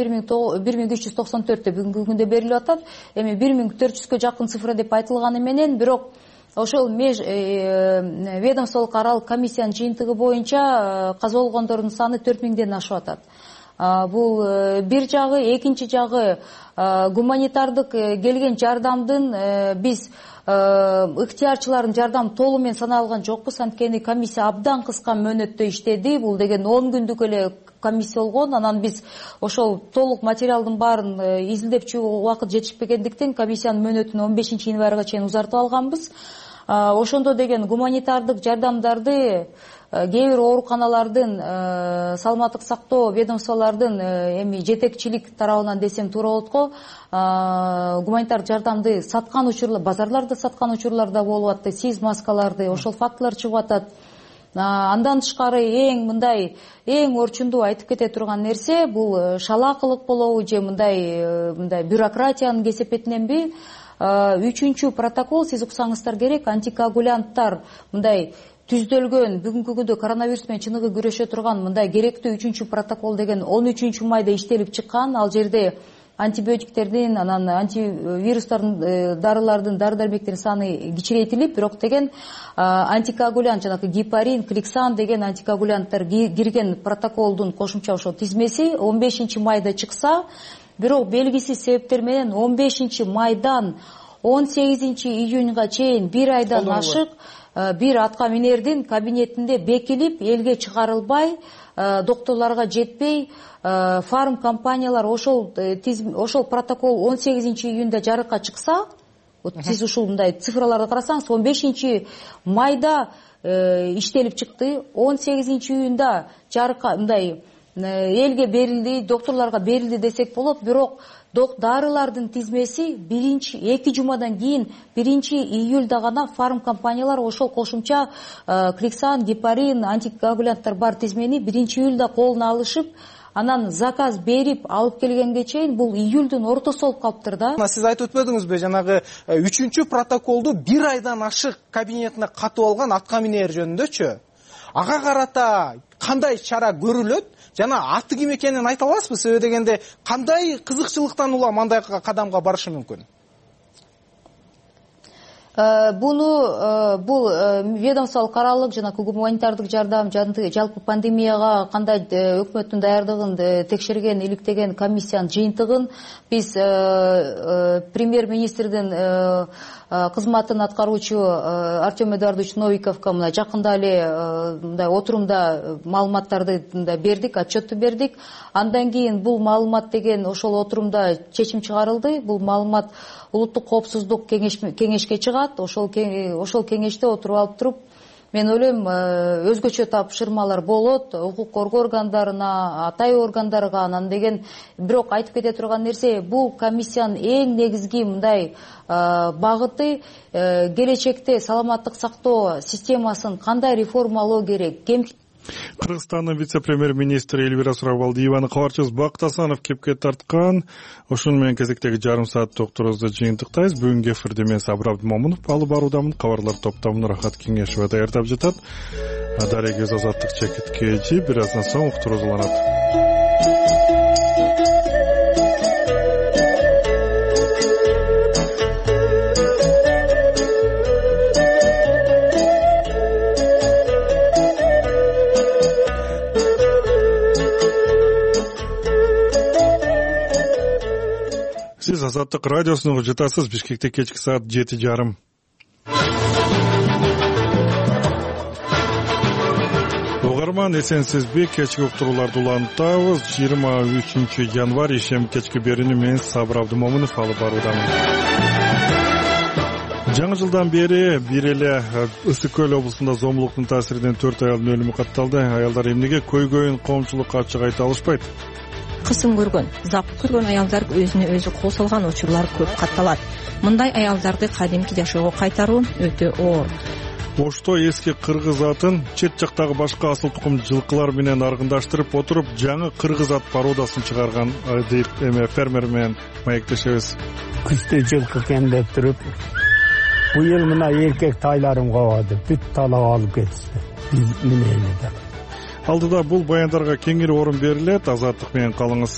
1394 бүгүнкү күндө берилип атат. Эми 1400 жакын цифра деп айтылганы менен, бирок ошол ведомстволук аралык комиссиянын жыйынтыгы боюнча каза болгондордун саны 4000ден ашып атат. Бул бир жагы, экинчи жагы гуманитардык келген жардамдын биз ыктыярчылардын жардамы толугу менен саналган жокпуз. Анткени комиссия абдан кыска мөөнөттө иштеди. Бул деген 10 күндүк эле комиссия болгон. Анан биз ошол толук материалдын баарын изилдеп чыгууга убакыт жетишпегендиктен комиссиянын мөөнөтүн 15 январга чейин узартып алганбыз. Ошондо деген гуманитардык жардамдарды кээ бир ооруканалардын, саламаттык сактоо ведомстволордун эми жетекчилик тарабынан десем туура болот го, гуманитардык жардамды саткан учурлар, базарларда саткан учурлар да болуп атты, сиз маскаларды, ошол фактылар чыгып атат. Андан тышкары эң орчундуу айтып кете турган нерсе бул шалаакылык болобу же мындай бюрократиянын кесепетиненби? 3-чү протокол, сиз уксаңыздар керек, антикоагулянттар мындай түздөлгөн, бүгүнкү күндө коронавирус менен чыныгы күрөшө турган мындай керектүү 3-чү протокол деген 13 майда иштелип чыккан. Ал жерде антибиотиктердин, анан антивирустардын дарылардын, дары-дармектердин саны кичирейтилип, бирок деген антикоагулянт, жанагы гепарин, кликсан деген антикоагулянттар кирген протоколдун кошумча ошо тизмеси 15 майда чыкса, бирок белгисиз себептер менен 15 майдан 18 июньга чейин бир айдан ашык бир аткаминердин кабинетинде бекилип, элге чыгарылбай, докторлорго жетпей, фарм компаниялар ошол протокол 18 июнда жарыкка чыкса, сиз ушул мындай цифраларды карасаңыз, 15 майда иштелип чыкты, 18 июнда жарыкка мындай элге берилди, докторлорго берилди десек болот, бирок дарылардын тизмеси 2 жумадан кийин 1 июлда гана фарм компаниялар ошол кошумча кликсан, гепарин, антикоагулянттар бар тизмени 1 июлда колуна алышып, анан заказ берип алып келгенге чейин бул июлдун ортосу болуп калыптыр да. Сиз айтып өтпөдүңүзбү, жанагы 3-чү протоколду бир айдан ашык кабинетине катып алган аткаминер жөнүндөчү? Ага карата кандай чара көрүлөт? Жана аты ким экенин айта аласызбы? Себеби дегенде кандай кызыкчылыктан улам андай кадамга барышы мүмкүн? Бул ведомстволук аралык жана гуманитардык жардам, жалпы пандемияга кандай өкмөттүн даярдыгын текшерген, иликтеген комиссиянын жыйынтыгын биз премьер-министрдин кызматын аткаруучу Артем Эдуардович Новиковго мына жакында эле мындай отурумда маалыматтарды бердик, отчетту бердик. Андан кийин бул маалымат деген ошол отурумда чечим чыгарылды. Бул маалымат улуттук коопсуздук кеңешке чыгат. Ошол кеңеште отуруп алып туруп, мен ойлойм, өзгөчө тапшырмалар болот укук коргоо органдарына, атай органдарга. Анан деген бирок айтып кете турган нерсе, бул комиссиянын эң негизги мындай багыты келечекте саламаттык сактоо системасын кандай реформалоо керек. Кыргызстандын вице-премьер-министри Эльвира Суравалдиеваны кабарчыбыз Бакыт Асанов кепке тарткан. Ошону менен кезектеги жарым сааттык турубузду жыйынтыктайбыз. Бүгүнкү эфирде мен Сабыр Абдымомунов алып баруудамын. Кабарлар топтомун Рахат Кеңешова даярдап жатат. Дарек өз азаттык чекиткечи бир аздан соң уктуруусу уланат. Сиз Азаттык радиосуна угуп жатасыз. Бишкекте кечки саат 7:30. Угарман, эсенсизби? Кечки уктурууларды улантабыз. 23 январь ишем кечки берүүнү мен Сабыр Абдымомунов алып баруудамын. Жаңы жылдан бери бир эле Ысык Көл облусунда зомбулуктун таасиринен 4 аялдын өлүмү катталды. Аялдар эмнеге көйгөйүн коомчулукка ачык айта алышпайт? Кысым көргөн, запыт көргөн аялдар өзүнө өзү кол салган учурлар көп катталат. Мындай аялдарды кадимки жашоого кайтаруу өтө оор. Ошто эски кыргыз атын чет жактагы башка асыл тукум жылкылар менен аргындаштырып отуруп, жаңы кыргыз ат пародасын чыгарган фермер менен маектешебиз. Күздө жылкы кемдеп туруп, быйыл мына эркек тайларым кабады, бүт талап алып кетти. Биз менели деп. Алдыда бул баяндарга кеңири орун берилет. Азаттык менен калыңыз.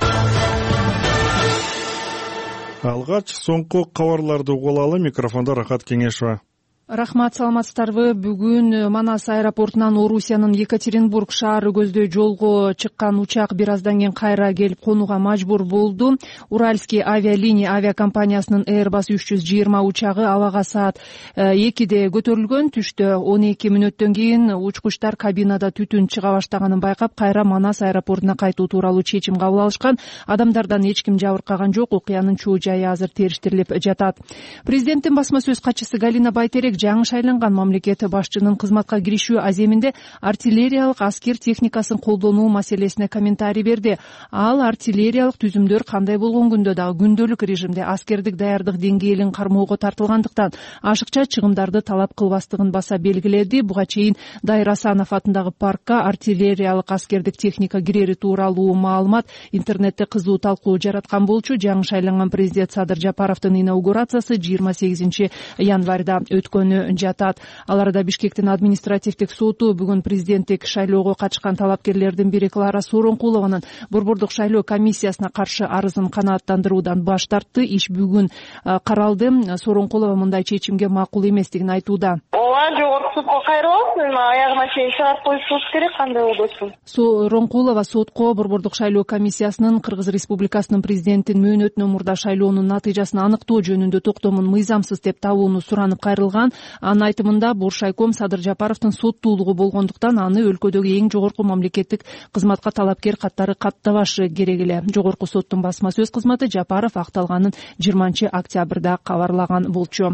Алгач соңку кабарларды угулалы. Микрофондо Рахат Кеңешова. Рахмат, саламатсыздарбы? Бүгүн Манас аэропортунан Орусиянын Екатеринбург шаары көздөй жолго чыккан учак бир аздан кийин кайра келип конууга мажбур болду. Уральский авиалиния авиакомпаниясынын Airbus 320 учагы абага саат 2-де көтөрүлгөн. Түштө 12 мүнөттөн кийин учкучтар кабинада түтүн чыга баштаганын байкап, кайра Манас аэропортуна кайтуу тууралуу чечим кабыл алышкан. Адамдардан эч ким жабыркаган жок. Окуянын чоо жайы азыр териштирилип жатат. Президенттин басма сөз катчысы Галина Байтерек жаңы шайланган мамлекет башчынын кызматка киришүү аземинде артиллериялык аскер техникасын колдонуу маселесине комментарий берди. Ал артиллериялык түзүмдөр кандай болгон күндө дагы күндөлүк режимде аскердик даярдык деңгээлин кармоого тартылгандыктан ашыкча чыгымдарды талап кылбастыгын баса белгиледи. Буга чейин Дайыр Асанов атындагы паркка артиллериялык аскердик техника кирери тууралуу маалымат интернетте кызуу талкуу жараткан болчу. Жаңы шайланган президент Садыр Жапаровдун инаугурациясы 28 январда өткөн жатат. Аларда Бишкектин административдик соту бүгүн президенттик шайлоого катышкан талапкерлердин бири Клара Соронкулованын борбордук шайлоо комиссиясына каршы арызын канааттандыруудан баш тартты. Иш бүгүн каралды. Соронкулова мындай чечимге макул эместигин айтууда. Ооба, жогорку сотко кайрылып, аягына чейин чыгарып коюшубуз керек, кандай болбосун. Соронкулова сотко борбордук шайлоо комиссиясынын Кыргыз Республикасынын президентин мөөнөтүнөн мурда шайлоонун натыйжасын аныктоо жөнүндө токтомун мыйзамсыз деп табууну суранып кайрылган. Анын айтымында Буршайком Садыр Жапаровдун соттуулугу болгондуктан аны өлкөдөгү эң жогорку мамлекеттик кызматка талапкер катары каттабашы керек эле. Жогорку соттун басма сөз кызматы Жапаров акталганын 20-октябрда кабарлаган болчу.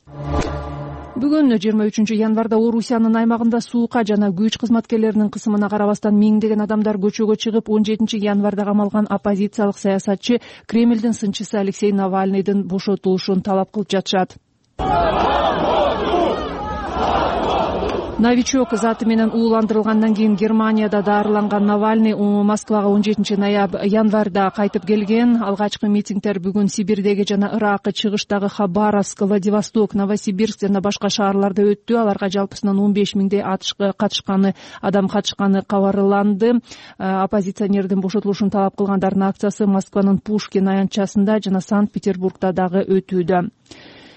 Бүгүн 23 январда Орусиянын аймагында суука жана күч кызматкерлеринин кысымына карабастан миңдеген адамдар көчөгө чыгып, 17 январда камалган оппозициялык саясатчы Кремлдин сынчысы Алексей Навальныйдын бошотулушун талап кылып жатышат. Новичок заты менен ууландырылгандан кийин Германияда даарыланган Навальный Москвага 17 январда кайтып келген. Алгачкы митингдер бүгүн Сибирдеги жана Иракы чыгыштагы Хабаровск, Владивосток, Новосибирск жана башка шаарларда өттү. Аларга жалпысынан 15 миңдей адам катышканы кабарланды. Оппозиционердин бошотулушун талап кылгандардын акциясы Москванын Пушкин аянтчасында жана Санкт-Петербургда дагы өтүүдө.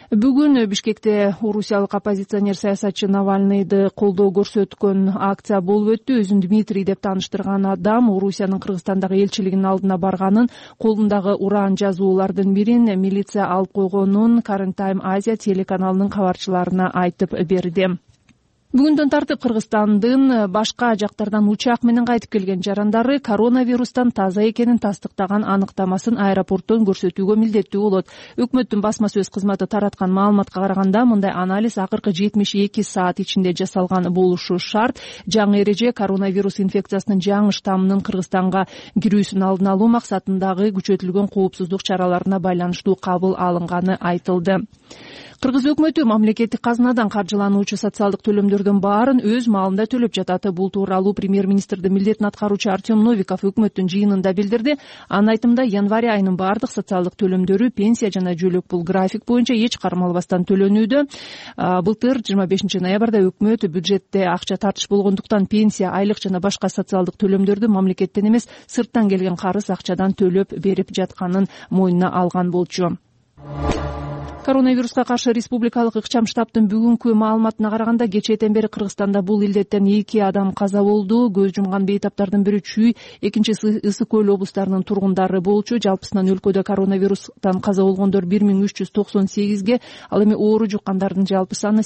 Бүгүн Бишкекте орусиялык оппозиционер саясатчы Навальныйды колдоо көрсөткөн акция болуп өттү. Өзүн Дмитрий деп тааныштырган адам Орусиянын Кыргызстандагы элчилигинин алдына барганын, колундагы уран жазуулардын бирин милиция алып койгонун Current Time Asia телеканалынын кабарчыларына айтып берди. Бүгүндөн тартып Кыргызстандын башка жактардан учак менен кайтып келген жарандары коронавирустан таза экенин тастыктаган аныктамасын аэропорттон көрсөтүүгө милдеттүү болот. Өкмөттүн басма сөз кызматы тараткан маалыматка караганда, мындай анализ акыркы 72 саат ичинде жасалган болушу шарт. Жаңы эреже коронавирус инфекциясынын жаңы штаммынын Кыргызстанга кирүүсүн алдын алуу максатындагы күчөтүлгөн коопсуздук чараларына байланыштуу кабыл алынганы айтылды. Кыргыз өкмөтү мамлекеттик казынадан каржылануучу социалдык төлөмдөрдүн баарын өз маалында төлөп жатат. Бул тууралуу премьер-министрдин милдетин аткаруучу Артем Новиков өкмөттүн жыйынында билдирди. Анын айтымында, январь айынын баардык социалдык төлөмдөрү, пенсия жана жөлөк бул график боюнча эч кармалбастан төлөнүүдө. Былтыр 25 ноябрда өкмөт бюджетте акча тартыш болгондуктан пенсия, айлык жана башка социалдык төлөмдөрдү мамлекеттен эмес, сырттан келген карыз акчадан төлөп берип жатканын мойнуна алган болчу. Коронавируска каршы республикалык ыкчам штабтын бүгүнкү маалыматына караганда, кечээден бери Кыргызстанда бул илдеттен 2 адам каза болду. Көз жумган бейтаптардын бири Чүй, экинчиси Ысык Көл облустарынын тургундары болчу. Жалпысынан өлкөдө коронавирустан каза болгондор 1398ге, ал эми оору жуккандардын жалпы саны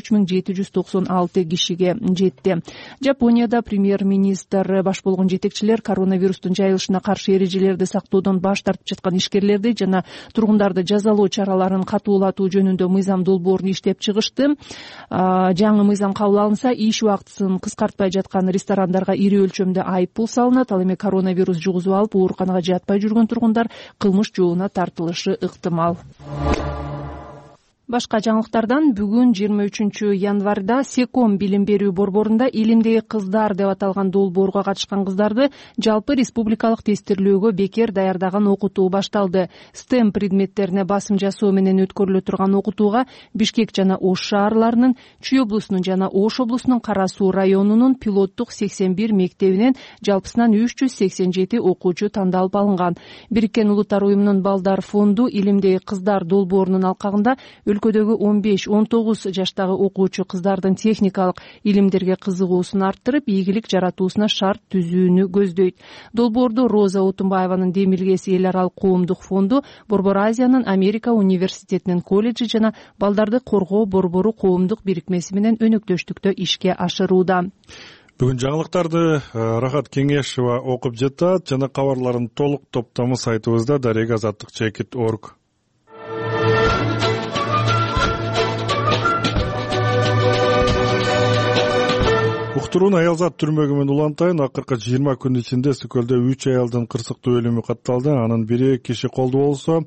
83796 кишиге жетти. Жапонияда премьер-министр баш болгон жетекчилер коронавирустун жайылышына каршы эрежелерди сактоодон баш тартып жаткан ишкерлерди жана тургундарды жазалоо чараларын катуулатуу жөнүндө мыйзам долбоорун иштеп чыгышты. Жаңы мыйзам кабыл алынса, иш убактысын кыскартпай жаткан ресторандарга ири өлчөмдө айып пул салынат. Ал эми коронавирус жугузуп алып, ооруканага жатпай жүргөн тургундар кылмыш жообуна тартылышы ыктымал. Башка жаңылыктардан бүгүн 23 январда Секом билим берүү борборунда илимдеги кыздар деп аталган долбоорго катышкан кыздарды жалпы республикалык тестирлөөгө бекер даярдаган окутуу башталды. STEM предметтерине басым жасоо менен өткөрүлө турган окутууга Бишкек жана Ош шаарларынын, Чүй облусунун жана Ош облусунун Кара Суу районунун пилоттук 81 мектебинен жалпысынан 387 окуучу тандалып алынган. Бириккен Улуттар уюмунун Балдар фонду илимдеги кыздар долбоорунун алкагында өлкөдөгү 15-19 жаштагы окуучу кыздардын техникалык илимдерге кызыгуусун арттырып, ийгилик жаратуусуна шарт түзүүнү көздөйт. Долбоорду Роза Отунбаеванын Демилгес эл аралык коомдук фонду, Борбор Азиянын Америка университетинин колледжи жана Балдарды коргоо борбору коомдук бирикмеси менен өнөктөштүктө ишке ашырууда. Бүгүн жаңылыктарды Рахат Кеңешова окуп жатат. Жана кабарлардын толук топтому сайтыбызда daregaazаттыk.org. Уктуруун аялзат түрмөгү менен улантайын. Акыркы 20 күн ичинде Сөкөлдө 3 аялдын кырсыктуу өлүмү катталды. Анын бири киши колду болсо,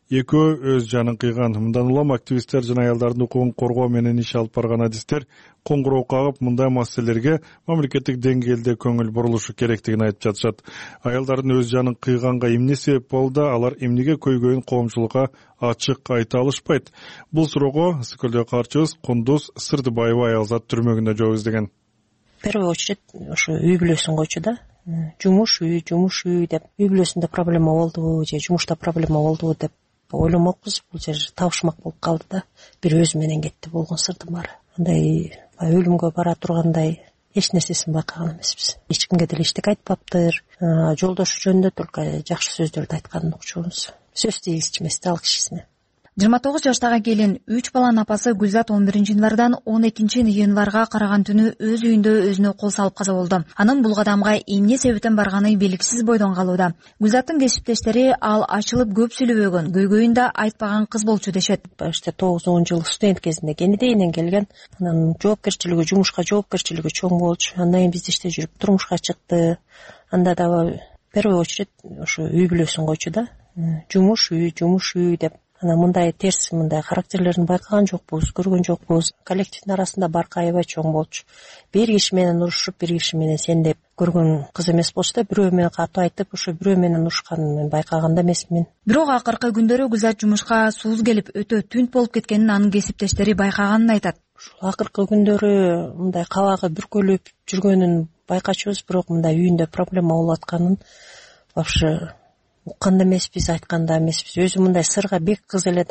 экөө өз жанын кыйган. Мындан улам активисттер жана аялдардын укугун коргоо менен иш алып барган адистер коңгуроо кагып, мындай маселелерге мамлекеттик деңгээлде көңүл бурулушу керектигин айтып жатышат. Аялдардын өз жанын кыйганга эмне себеп болду? Алар эмнеге көйгөйүн коомчулукка ачык айта алышпайт? Бул суроого Сөкөлдөгү кабарчыбыз Кундуз Сырдыбаева аялзат түрмөгүндө жооп издеген. В первую очередь, ошо үй бүлөсүн койчу да. Жумуш үй деп. Үй бүлөсүндө проблема болдубу же жумушта проблема болдубу деп ойломокпуз. Бул жер табышмак болуп калды да. Бир өзү менен кетти болгон сырдын баары. Андай өлүмгө бара тургандай эч нерсесин байкаган эмеспиз. Эч кимге деле эчтеке айтпаптыр. Жолдошу жөнүндө только жакшы сөздөрдү айтканын укчубуз. Сөз тийгизчү ал кишисине. 29 жаштагы келин 3 баланын апасы Гүлзат 11 январдан 12 январга караган түнү өз үйүндө өзүнө кол салып каза болду. Анын бул кадамга эмне себептен барганы белгисиз бойдон калууда. Гүлзаттын кесиптештери ал ачылып көп сүйлөбөгөн, көйгөйүн да айтпаган кыз болчу дешет. 9-10 жыл студент кезинде кенедейинен келген. Анан жоопкерчилиги, жумушка жоопкерчилиги чоң болчу. Андан кийин биз иште жүрүп турмушка чыкты. Анда дагы в первую очередь ошо үй бүлөсүн койчу да. Жумуш үй деп. Анан мындай терс, мындай характерлерин байкаган жокпуз, көргөн жокпуз. Коллективдин арасында баркы аябай чоң болчу. Бир киши менен урушуп, бир киши менен сендеп көргөн кыз эмес болчу да, бирөө менен катуу айтып, ошо бирөө менен урушканын мен байкаган да эмесмин. Бирок акыркы күндөрү Гүлзат жумушка сууз келип, өтө түнт болуп кеткенин анын кесиптештери байкаганын айтат. Ушул акыркы күндөрү мындай кабагы бүркөлүп жүргөнүн байкачубуз, бирок мындай үйүндө проблема болуп атканын вообще уккан да эмеспиз, айткан да эмеспиз. Өзү мындай сырга бек кыз эле да.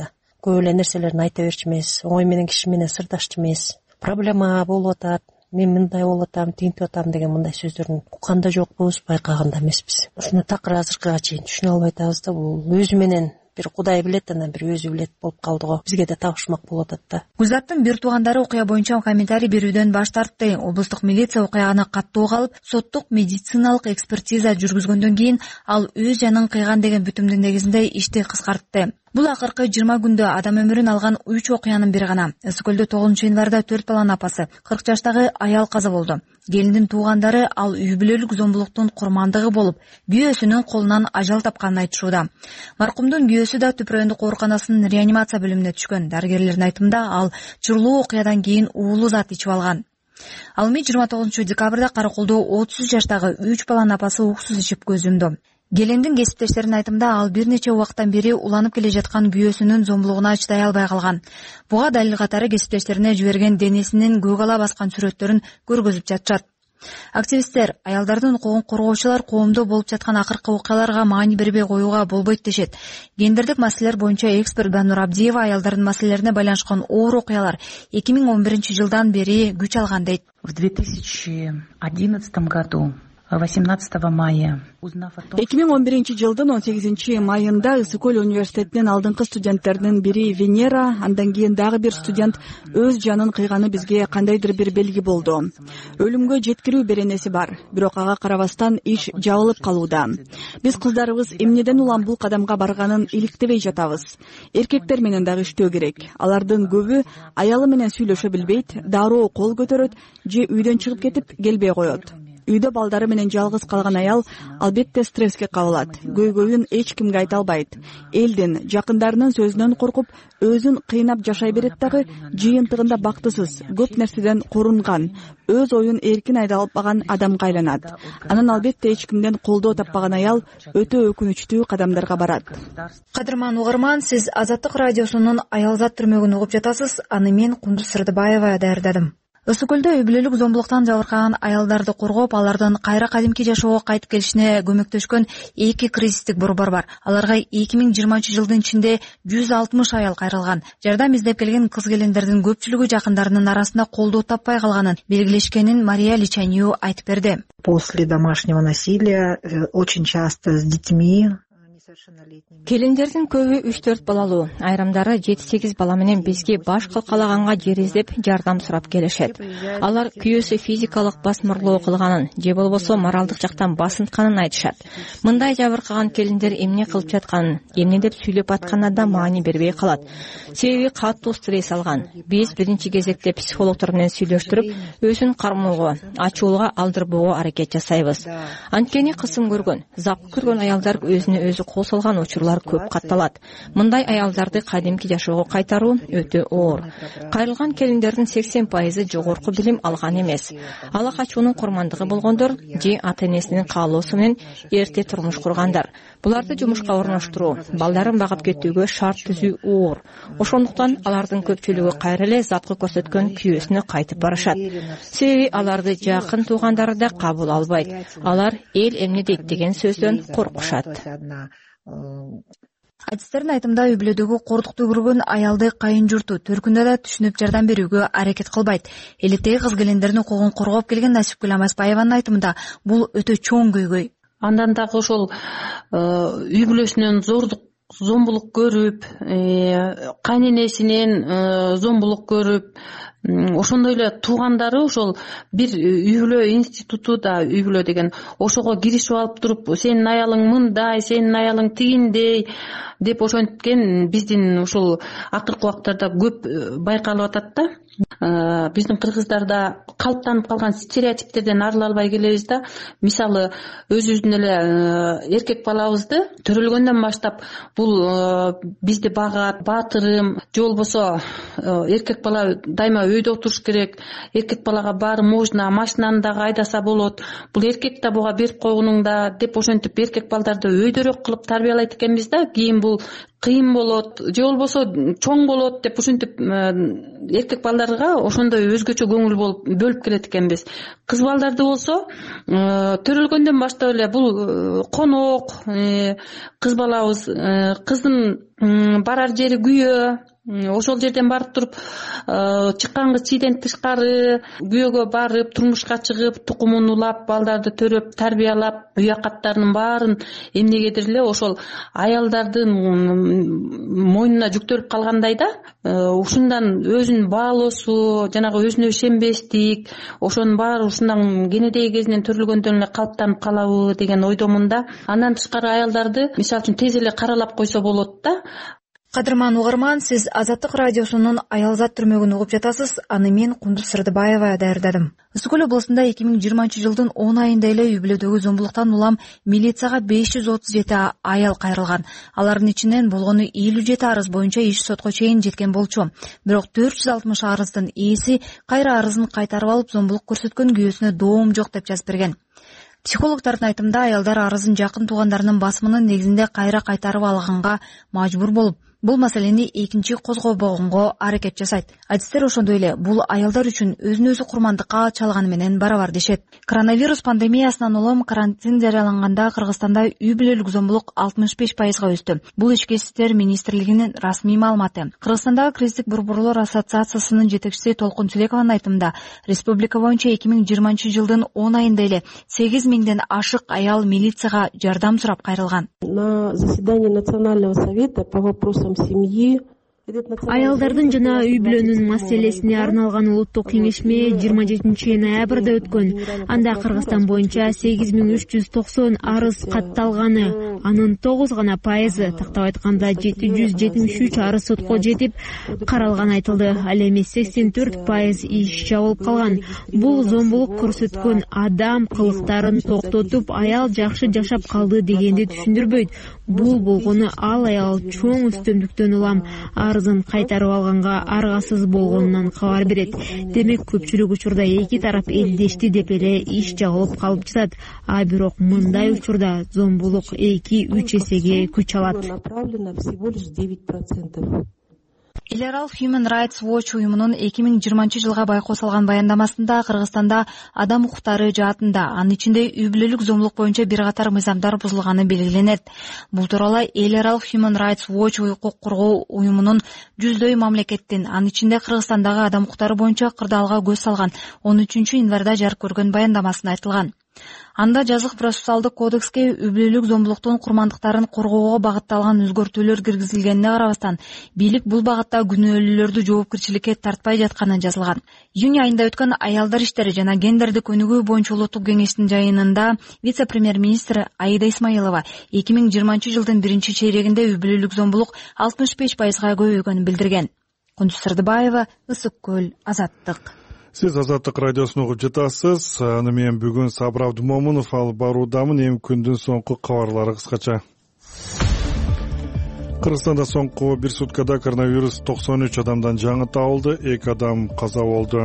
көп эле нерселерин айта берчү эмес, оңой менен киши менен сырдашчу эмес. Проблема болуп атат, мен мындай болуп атам, тинтип атам деген мындай сөздөрүн уккан да жокпуз, байкаган да эмеспиз. Ушуну такыр азыркыга чейин түшүнө албай атабыз да, бул өзү менен бир Кудай билет, анан бир өзү билет болуп калды го. Бизге да табышмак болуп атат да. Гүлзаттын бир туугандары окуя боюнча комментарий берүүдөн баш тартты. Облустук милиция окуяны каттоого алып, соттук медициналык экспертиза жүргүзгөндөн кийин ал өз жанын кыйган деген бүтүмдүн негизинде ишти кыскартты. Бул акыркы 20 күндө адам өмүрүн алган 3 окуянын бири гана. Ысык көлдө 9-январда 4 баланын апасы 40 жаштагы аял каза болду. Келиндин туугандары ал үй бүлөлүк зомбулуктун курмандыгы болуп, күйөөсүнүн колунан ажал тапканын айтышууда. Маркумдун күйөөсү да Түп райондук ооруканасынын реанимация бөлүмүнө түшкөн. Дарыгерлердин айтымында ал чырлуу окуядан кийин уулуу зат ичип алган. Ал эми 29 декабрда Караколдо 30 жаштагы 3 баланын апасы уксуз ичип көз юмду. Келиндин кесиптештеринин айтымында ал бир нече убакыттан бери уланып келе жаткан күйөөсүнүн зомбулугуна чыдай албай калган. Буга далил катары кесиптештерине жиберген денесинин көк ала баскан сүрөттөрүн көргөзүп жатышат. Активисттер аялдардын укугун коргоочулар коомдо болуп жаткан акыркы окуяларга маани бербей коюуга болбойт дешет. Гендердик маселелер боюнча эксперт Банур Абдиева аялдардын маселелерине байланышкан оор окуялар 2011 жылдан бери күч алган дейт. В 2011 году 18 мая 2011 жылдын 18 майында Ысык көл университетинин алдыңкы студенттеринин бири Венера, андан кийин дагы бир студент өз жанын кыйганы бизге кандайдыр бир белги болду. Өлүмгө жеткирүү беренеси бар, бирок ага карабастан иш жабылып калууда. Биз кыздарыбыз эмнеден улам бул кадамга барганын иликтебей жатабыз. Эркектер менен дагы иштөө керек. Алардын көбү аялы менен сүйлөшө билбейт, дароо кол көтөрөт же үйдөн чыгып кетип келбей коет. Үйдө балдары менен жалгыз калган аял албетте стресске кабылат. Көйгөйүн эч кимге айта албайт. Элдин, жакындарынын сөзүнөн коркуп, өзүн кыйнап жашай берет дагы, жыйынтыгында бактысыз, көп нерседен корунган, өз оюн эркин айта албаган адамга айланат. Анан албетте эч кимден колдоо таппаган аял өтө өкүнүчтүү кадамдарга барат. Кадырман угарман, сиз Азаттык радиосунун Аялзат түрмөгүн угуп жатасыз. Аны мен Кундуз Сырдыбаева даярдадым. Ысык көлдө үй бүлөлүк зомбулуктан жабыркаган аялдарды коргоп, алардын кайра кадимки жашоого кайтып келишине көмөктөшкөн 2 кризистик борбор бар. Аларга 2020 жылдын ичинде 160 аял кайрылган. Жардам издеп келген кыз келиндердин көпчүлүгү жакындарынын арасында колдоо таппай калганын белгилешкенин Мария Личанью айтып берди. После домашнего насилия очень часто с детьми. Келиндердин көбү 3-4 балалуу, айрымдары 7-8 бала менен бизге баш калкалаганга жер издеп жардам сурап келишет. Алар күйөөсү физикалык басмырлоо кылганын, же болбосо моралдык жактан басынтканын айтышат. Мындай жабыркаган келиндер эмне кылып жатканын, эмне деп сүйлөп атканына да маани бербей калат. Себеби катуу стресс алган. Биз биринчи кезекте психологдор менен сүйлөштүрүп, өзүн кармоого, ачуулга алдырбоого аракет жасайбыз. Анткени кысым көргөн, запкы көргөн аялдар өзүнө өзү кол салган учурлар көп катталат. Мындай аялдарды кадимки жашоого кайтаруу өтө оор. Кайрылган келиндердин 80% жогорку билим алган эмес. Ала качуунун курмандыгы болгондор же ата-энесинин каалоосу менен эрте турмуш кургандар. Буларды жумушка орноштуруу, балдарын багып кетүүгө шарт түзүү оор. Ошондуктан алардын көпчүлүгү кайра эле запкы көрсөткөн күйөөсүнө кайтып барышат. Себеби аларды жакын туугандары да кабыл албайт. Алар эл эмне дейт деген сөздөн коркушат. Адистердин айтымында үй бүлөдөгү кордукту көргөн аялды кайын журту төркүндө да түшүнүп жардам берүүгө аракет кылбайт. Электеги кыз келиндердин укугун коргоп келген Насипкүл Амаспаеванын айтымында бул өтө чоң көйгөй. Андан дагы ошол үй бүлөсүнөн зомбулук көрүп, кайненесинен зомбулук көрүп, ошондой эле туугандары ошол бир үй бүлө институту да, үй бүлө деген ошого киришип алып туруп, сенин аялың мындай, сенин аялың тигиндей деп ошенткен биздин ушул акыркы убактарда көп байкалып атат да. Биздин кыргыздарда калыптанып калган стереотиптерден арыла албай келебиз да. Мисалы, өзүбүздүн эле эркек балабызды төрөлгөндөн баштап бул бизди багат, баатырым, же болбосо эркек бала дайыма өйдө отуруш керек, эркек балага баары можно, машинаны дагы айдаса болот, бул эркек да буга берип койгонуң да деп ошентип эркек балдарды өйдөрөөк кылып тарбиялайт экенбиз да. Кийин бул кыйын болот, же болбосо чоң болот деп ушинтип эркек балдарга ошондой өзгөчө көңүл бөлүп келет экенбиз. Кыз балдарды болсо төрөлгөндөн баштап эле бул конок, кыз балабыз, кыздын барар жери күйөө, ошол жерден барып туруп чыккан кыз чийден тышкары күйөөгө барып турмушка чыгып тукумун улап балдарды төрөп тарбиялап уякаттарынын баарын эмнегедир эле ошол аялдардын мойнуна жүктөлүп калгандай да ушундан өзүн баалоосу жанагы өзүнө ишенбестик ошонун баары ушундан кенедеги кезинен төрөлгөндөн эле калыптанып калабы деген ойдомун да. Андан тышкары аялдарды мисалы үчүн тез эле каралап койсо болот да. Кадырман угарман, сиз Азаттык радиосунун Аялзат түрмөгүн угуп жатасыз. Аны мен Кундуз Сырдыбаева даярдадым. Ысык көл облусунда 2020 жылдын 10 айында эле үй бүлөдөгү зомбулуктан улам милицияга 537 аял кайрылган. Алардын ичинен болгону 57 арыз боюнча иш сотко чейин жеткен болчу. Бирок 460 арыздын ээси кайра арызын кайтарып алып, зомбулук көрсөткөн күйөөсүнө доом жок деп жазып берген. Психологдордун айтымында аялдар арызын жакын туугандарынын басымынын негизинде кайра кайтарып алганга мажбур болуп, бул маселени экинчи козгобогонго аракет жасайт. Адистер ошондой эле бул аялдар үчүн өзүн өзү курмандыкка чалганы менен барабар дешет. Коронавирус пандемиясынан улам карантин жарыяланганда Кыргызстанда үй бүлөлүк зомбулук 65%га өстү. Бул ички иштер министрлигинин расмий маалыматы. Кыргызстандагы кризистик борборлор ассоциациясынын жетекчиси Толкун Тилекованын айтымында, республика боюнча 2020 жылдын 10 айында эле 8000ден ашык аял милицияга жардам сурап кайрылган. На заседании Национального совета по вопросам семьи Аялдардын жана үй бүлөнүн маселесине арналган улуттук кеңешме 27 ноябрда өткөн. Анда Кыргызстан боюнча 8390 арыз катталганы, анын 9 гана пайызы, тактап айтканда 773 арыз сотко жетип каралганы айтылды. Ал эми 84% иш жабылып калган. Бул зомбулук көрсөткөн адам кылыктарын токтотуп, аял жакшы жашап калды дегенди түшүндүрбөйт. Бул болгону ал аял чоң үстөмдүктөн улам арызын кайтарып алганга аргасыз болгонунан кабар берет. Демек көпчүлүк учурда эки тарап элдешти деп эле иш жабылып калып жатат. А бирок мындай учурда зомбулук 2-3 эсеге күч алат. Эл аралык Human Rights Watch уюмунун 2020 жылга байкоо салган баяндамасында Кыргызстанда адам укуктары жаатында, анын ичинде үй бүлөлүк зомбулук боюнча бир катар мыйзамдар бузулганы белгиленет. Бул тууралуу Эл аралык Human Rights Watch укук коргоо уюмунун жүздөй мамлекеттин, анын ичинде Кыргызстандагы адам укуктары боюнча кырдаалга көз салган 13 январда жарык көргөн баяндамасында айтылган. Анда жазык процессуалдык кодекске үй бүлөлүк зомбулуктун курмандыктарын коргоого багытталган өзгөртүүлөр киргизилгенине карабастан, бийлик бул багытта күнөөлүүлөрдү жоопкерчиликке тартпай жатканы жазылган. Июнь айында өткөн аялдар иштери жана гендердик өнүгүү боюнча улуттук кеңештин жыйынында вице-премьер-министр Аида Исмаилова 2020 жылдын 1-чейрегинде үй бүлөлүк зомбулук 65%га көбөйгөнүн билдирген. Кундуз Сырдыбаева, Ысык көл, Азаттык. Сиз Азаттык радиосун угуп жатасыз. Аны мен бүгүн Сабыр Абдумомунов алып баруудамын. Эми күндүн соңку кабарлары кыскача. Кыргызстанда соңку бир суткада коронавирус 93 адамдан жаңы табылды, 2 адам каза болду.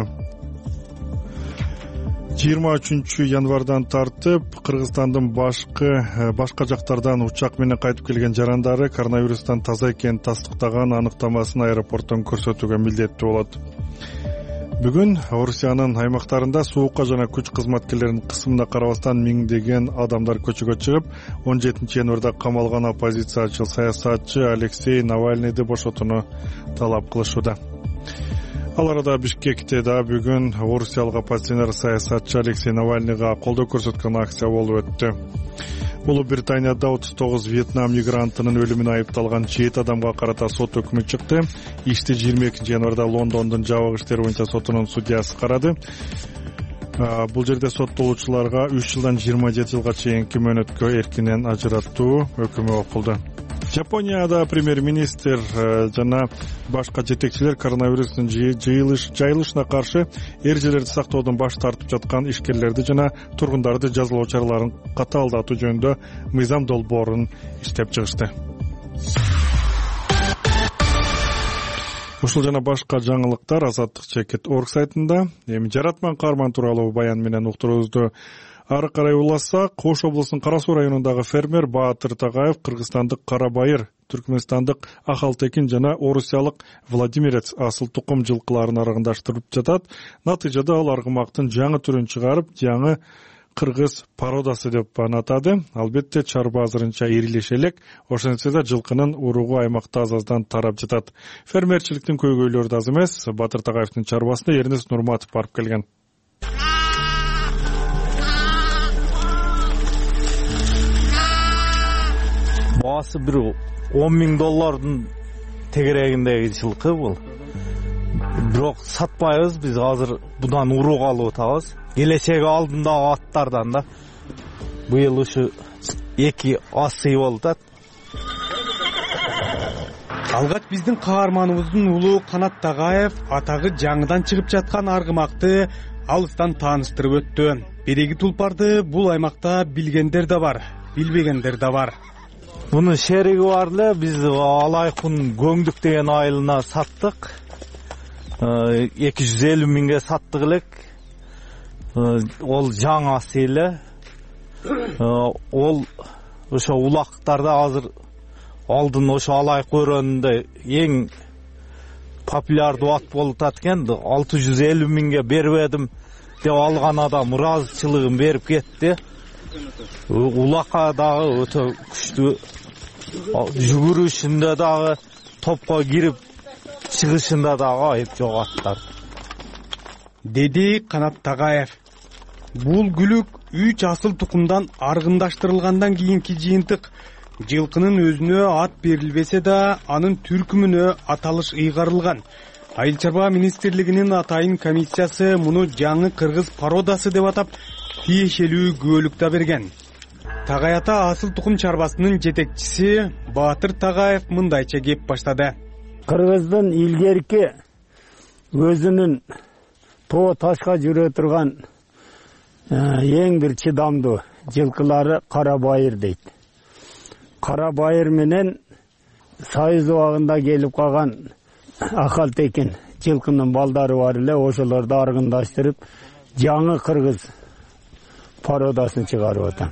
23 январдан тартып Кыргызстандын башка жактардан учак менен кайтып келген жарандары коронавирустан таза экенин тастыктаган аныктамасын аэропорттон көрсөтүүгө милдеттүү болот. Бүгүн Орусиянын аймактарында суукка жана күч кызматкерлеринин кысымына карабастан миңдеген адамдар көчөгө чыгып, 17 январда камалган оппозициячы саясатчы Алексей Навальныйды бошотууну талап кылышууда. Ал арада Бишкекте да бүгүн орусиялык оппозиционер саясатчы Алексей Навальныйга колдоо көрсөткөн акция болуп өттү. Улуу Британияда 39 Вьетнам мигрантынын өлүмүнө айыпталган 7 адамга карата сот өкмү чыкты. Ишти 22 январда Лондондун жабык иштер боюнча сотунун судьясы карады. Бул жерде соттолуучуларга 3 жылдан 27 жылга чейинки мөөнөткө эркинен ажыраттуу өкүмү окулду. Жапонияда премьер-министр жана башка жетекчилер коронавирустун жайылышына каршы эрежелерди сактоодон баш тартып жаткан ишкерлерди жана тургундарды жазалоо чараларын катаалдатуу жөнүндө мыйзам долбоорун иштеп чыгышты. Ушул жана башка жаңылыктар Азаттык.org сайтында. Эми жаратман каарман тууралуу баян менен уктуруубузду ары карай улассак, Ош облусунун Кара Суу районундагы фермер Баатыр Тагаев кыргызстандык Карабайыр, түркмөнстандык Ахалтекин жана орусиялык Владимирец асыл тукум жылкыларын аргындаштырып жатат. Натыйжада ал аргымактын жаңы түрүн чыгарып, жаңы кыргыз породасы деп атады. Албетте чарба азырынча ирилеше элек, ошентсе да жылкынын уругу аймакта аз-аздан тарап жатат. Фермерчиликтин көйгөйлөрү да аз эмес. Батыр Тагаевдин чарбасына Эрнест Нурматов барып келген. Баасы бир $10,000 тегерегиндеги жылкы бул. Бирок сатпайбыз, биз азыр будан урук алып атабыз. Келечеги алдындагы аттардан да. Быйыл ушу 2 асы болуп атат. Алгач биздин каарманыбыздын улуу Канат Тагаев атагы жаңыдан чыгып жаткан аргымакты алыстан тааныштырып өттү. Береги тулпарды бул аймакта билгендер да бар, билбегендер да бар. Мунун шериги бар эле, биз Алайкун Көңдүк деген айылына саттык. 250 миңге саттык элек. Ол жаңасы эле. Ол ошо улактарда азыр алдын ошо Алайк өрөөнүндө эң популярдуу ат болуп атат экен. 650 миңге бербедим деп алган адам ыраазычылыгын берип кетти. Улакка дагы өтө күчтүү, жүгүрүшүндө дагы, топко кирип чыгышында дагы айып жок аттар. Деди Канат Тагаев. Бул күлүк 3 асыл тукумдан аргындаштырылгандан кийинки жыйынтык. Жылкынын өзүнө ат берилбесе да, анын түркүмүнө аталыш ыйгарылган. Айыл чарба министрлигинин атайын комиссиясы муну жаңы кыргыз породасы деп атап, тиешелүү күбөлүк да берген. Тагай-ата асыл тукум чарбасынын жетекчиси Батыр Тагаев мындайча кеп баштады. Кыргыздын илгерки өзүнүн тоо ташка жүрө турган эң бир чыдамдуу жылкылары Кара Байыр дейт. Кара Байыр менен Сайыз убагында келип калган Акалтекин жылкынын балдары бар эле, ошолорду аргындаштырып жаңы кыргыз породасын чыгарып атам.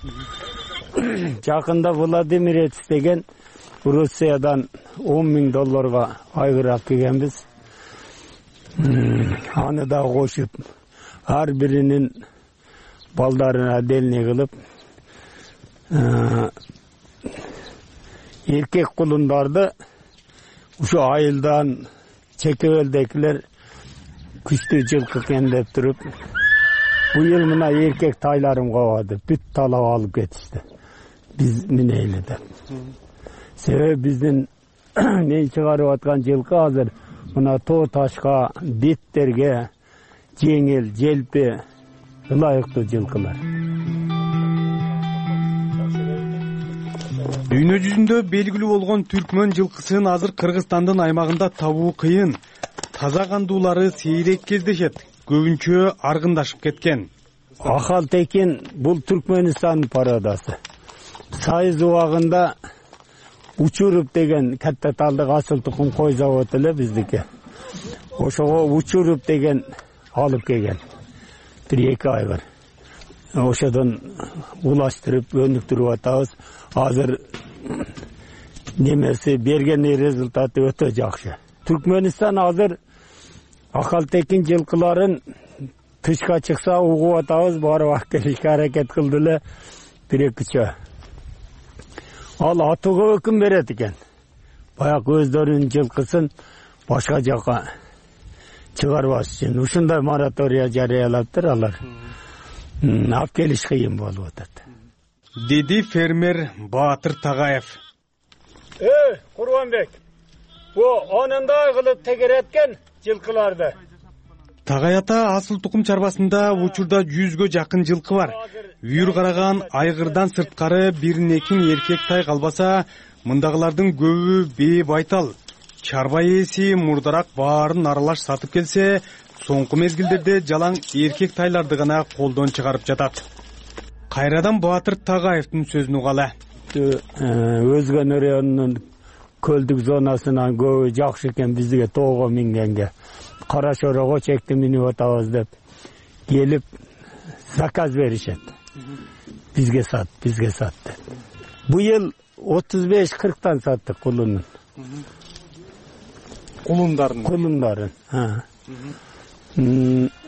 Жакында Владимирец деген Россиядан $10,000 айгыр алып келгенбиз. Аны да кошуп, ар биринин балдарына отдельный кылып, эркек кулундарды ушу айылдан чекебелдекилер күчтүү жылкы экен деп туруп, быйыл мына эркек тайларым кабады, бүт талап алып кетишти. Биз минейли деп. Себеби биздин мен чыгарып аткан жылкы азыр мына тоо ташка, беттерге жеңил, желпи, ылайыктуу жылкылар. Дүйнө жүзүндө белгилүү болгон түркмөн жылкысын азыр Кыргызстандын аймагында табуу кыйын. Таза кандуулары сейрек кездешет, көбүнчө аргындашып кеткен. Акалтекин бул Түркмөнстандын породасы. Сайыз убагында Учуруп деген катта талдык асыл тукум кой заводу эле биздики. Ошого Учуруп деген алып келген. 1-2 ай бар. Ошодон улаштырып, өнүктүрүп атабыз. Азыр немеси берген результаты өтө жакшы. Түркмөнстан азыр Акалтекин жылкыларын тышка чыкса угуп атабыз, барып алып келишке аракет кылды эле 1-2 жыл. Ал атууга өкүм берет экен. Баяк өздөрүнүн жылкысын башка жака чыгарбаш үчүн ушундай моратория жарыялаптыр алар. Алып келиш кыйын болуп атат. Деди фермер Батыр Тагаев. Курбанбек, бу анындай кылып тегереткен жылкыларды. Тагай-ата асыл тукум чарбасында учурда 100гө жакын жылкы бар. Үйүр караган айгырдан сырткары 1-2 эркек тай калбаса, мындагылардын көбү бээ байтал. Чарба ээси мурдарак баарын аралаш сатып келсе, соңку мезгилдерде жалаң эркек тайларды гана колдон чыгарып жатат. Кайрадан Батыр Тагаевдин сөзүн угалы. Өзгөн районунун көлдүк зонасынан көбү жакшы экен бизге тоого мингенге. Кара Шорого чекти минип атабыз деп келип заказ беришет. Бизге сат деп. Быйыл 35-40тан саттык кулунун. Кулундарын.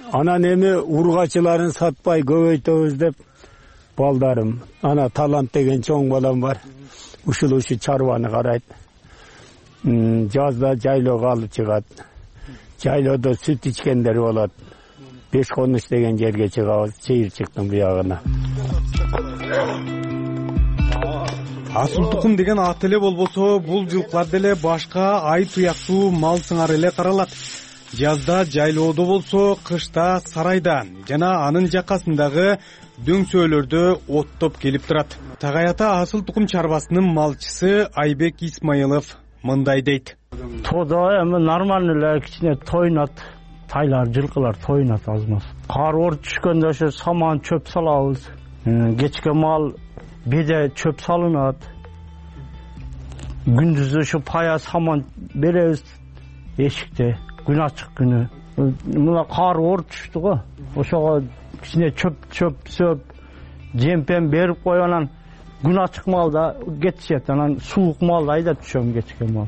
Анан эми ургачыларын сатпай көбөйтөбүз деп балдарым, ана Талант деген чоң балам бар. Ушу чарбаны карайт. Жазда жайлоого алып чыгат. Жайлоодо сүт ичкендер болот. Беш конуш деген жерге чыгабыз. Чыйырчыктын буягына. Асыл тукум деген ат эле болбосо, бул жылкылар деле башка ай туяктуу мал сыңары эле каралат. Жазда жайлоодо болсо, кышта сарайда жана анын жакасындагы дөңсөөлөрдө оттоп келип турат. Тагай-ата асыл тукум чарбасынын малчысы Айбек Исмаилов мындай дейт. Тода эми нормально эле кичине тойнат. Тайлар, жылкылар тойнат азмаз. Кар оор түшкөндө ошо саман чөп салабыз. Кечке мал беде чөп салынат. Күндүз ошо пая саман беребиз эшикте. Күн ачык күнү. Мына кар оор түштү го. Ошого кичине чөп сөп жемпен берип коюп анан күн ачык малда кетишет. Анан суук малда айдап түшөм кечке мал.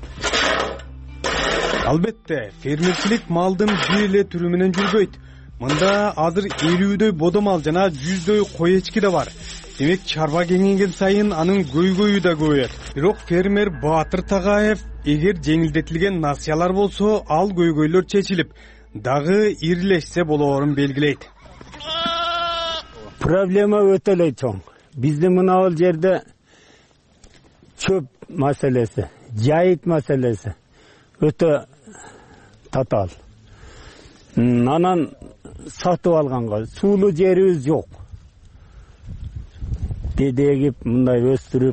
Албетте, фермерчилик малдын бир эле түрү менен жүрбөйт. Мында азыр 50дөй бодо мал жана 100дөй кой эчки да бар. Демек чарба кеңейген сайын анын көйгөйү да көбөйөт. Бирок фермер Баатыр Тагаев эгер жеңилдетилген насыялар болсо, ал көйгөйлөр чечилип, дагы ирилешсе болоорун белгилейт. Проблема өтө эле чоң. Биздин мына бул жерде чөп маселеси, жайыт маселеси өтө татаал. Анан сатып алганга суулуу жерибиз жок. Дедегип мындай өстүрүп,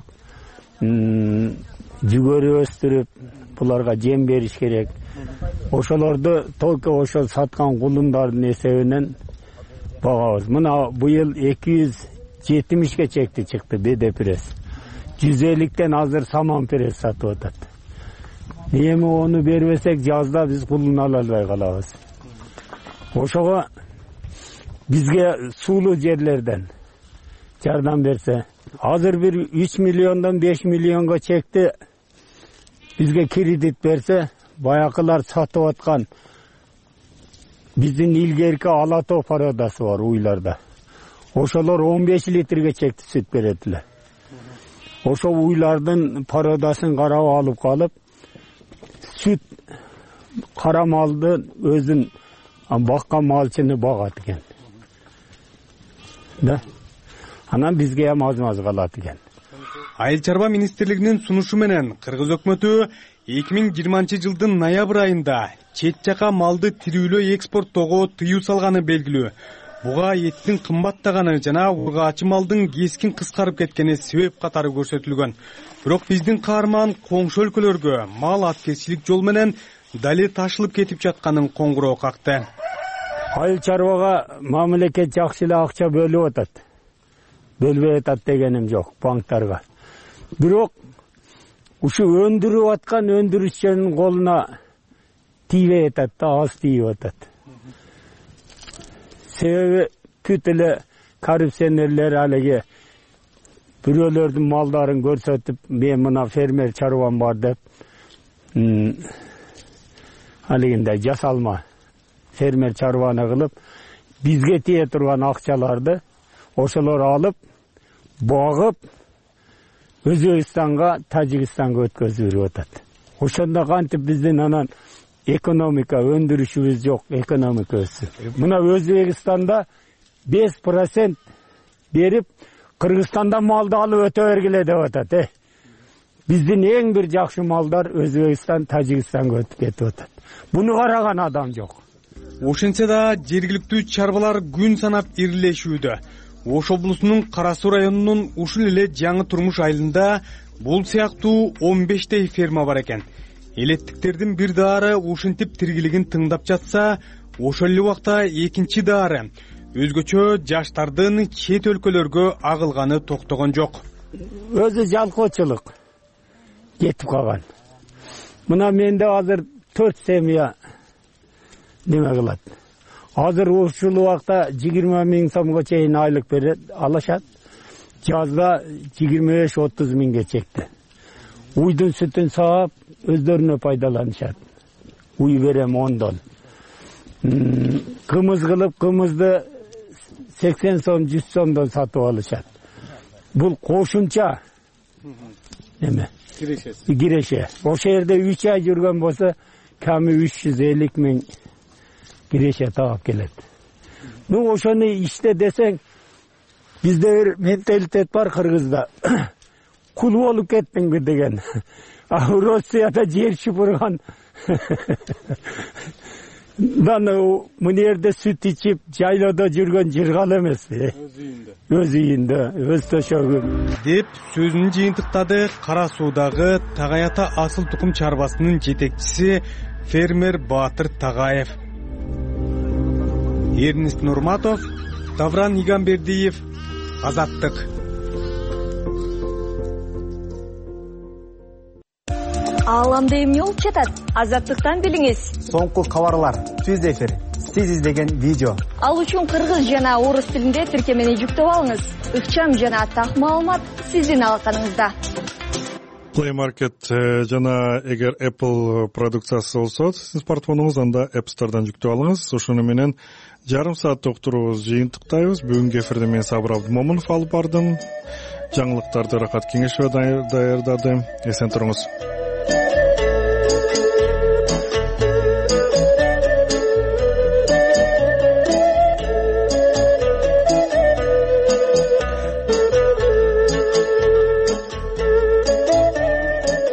жүгөрү өстүрүп, буларга жем бериш керек. Ошолорду только ошол саткан кулундардын эсебинен багабыз. Мына быйыл 270ге чекти чыкты беде пресс. 150-тен азыр саман пресс сатып атат. Эми ону бербесек жазда биз кулун ала албай калабыз. Ошого бизге суулуу жерлерден жардам берсе, азыр бир 3 миллиондон 5 миллионго чекти бизге кредит берсе, баякылар сатып аткан биздин илгерки Ала Тоо пародасы бар уйларда. Ошолор 15 литрге чекти сүт берет эле. Ошо уйлардын пародасын карап алып калып, сүт кара малды өзүн баккан малчыны багат экен. Да. Анан бизге ham аз-маз калат экен. Айыл чарба министрлигинин сунушу менен Кыргыз өкмөтү 2020-жылдын ноябрь айында чет жака малды тирүүлөө экспорттоого тыюу салганы белгилүү. Буга эттин кымбаттаганы жана ургаачы малдын кескин кыскарып кеткени себеп катары көрсөтүлгөн. Бирок биздин каарман коңшу өлкөлөргө мал аткезчилик жол менен дали ташылып кетип жатканын коңгуроо какты. Айыл чарбага мамлекет жакшы эле акча бөлүп атат. Бөлбөй атат дегеним жок банктарга. Бирок ушу өндүрүп аткан өндүрүшчүнүн колуна тийбей атат да, аз тийип атат. Себеби бүт эле коррупционерлер алиги бирөөлөрдүн малдарын көрсөтүп, мен мына фермер чарбам бар деп, алигинде жасалма фермер чарбаны кылып, бизге тие турган акчаларды ошолор алып, багып, Өзбекстанга, Тажикстанга өткөзүп берип атат. Ошондо кантип биздин анан экономика өндүрүшүбүз жок, экономика өссүн. Мына Өзбекстанда 5% берип, Кыргызстанда малды алып өтө бергиле деп атат. Биздин эң бир жакшы малдар Өзбекстан, Тажикстанга өтүп кетип атат. Буну караган адам жок. Ошентсе да жергиликтүү чарбалар күн санап ирилешүүдө. Ош облусунун Кара Суу районунун ушул эле Жаңы Турмуш айылында бул сыяктуу 15 ферма бар экен. Элеттиктердин бир даары ушинтип тиргилигин тыңдап жатса, ошол эле убакта экинчи даары өзгөчө жаштардын чет өлкөлөргө агылганы токтогон жок. Өзү жалкоочулук кетип калган. Мына менде азыр 4 семья неме кылат. Азыр ушул убакта 20 000 сомго чейин айлык берет, алышат. Жазда 25-30 миңге чекти. Уйдун сүтүн саап, өздөрүнө пайдаланышат. Уй берем 10 дон. кымыз кылып кымызды 80 сом 100 сомдон сатып алышат. Бул кошумча эме киреше. Ошол жерде 3 ай жүргөн болсо ками 350 миң киреше таап келет. Ошону иште десең, бизде бир менталитет бар Кыргызда. Кул болуп кеттиңби деген. Россияда жер шупурган. Мына жерде сүт ичип, жайлоодо жүргөн жыргал эмеспи? Өз үйүндө, өз төшөгү. Деп сөзүн жыйынтыктады Кара Суудагы Тагай-Ата асыл тукум чарбасынын жетекчиси фермер Баатыр Тагаев. Эрнест Нурматов, Давран Игамбердиев, Азаттык. Ааламда эмне болуп жатат? Азаттыктан билиңиз. Соңку кабарлар, түз эфир, сиз издеген видео. Ал үчүн кыргыз жана орус тилинде тиркемени жүктөп алыңыз. Ыкчам жана так маалымат сиздин алаканыңызда. Play Market жана эгер Apple продукциясы болсо, сиздин смартфонуңуз анда App Store'дан жүктөп алыңыз. Ошону менен жарым сааттык турубуз жыйынтыктайбыз. Бүгүнкү эфирде мен Сабыр Абдымомунов алып бардым. Жаңылыктарды Рахат Кеңешова даярдады. Эсен туруңуз.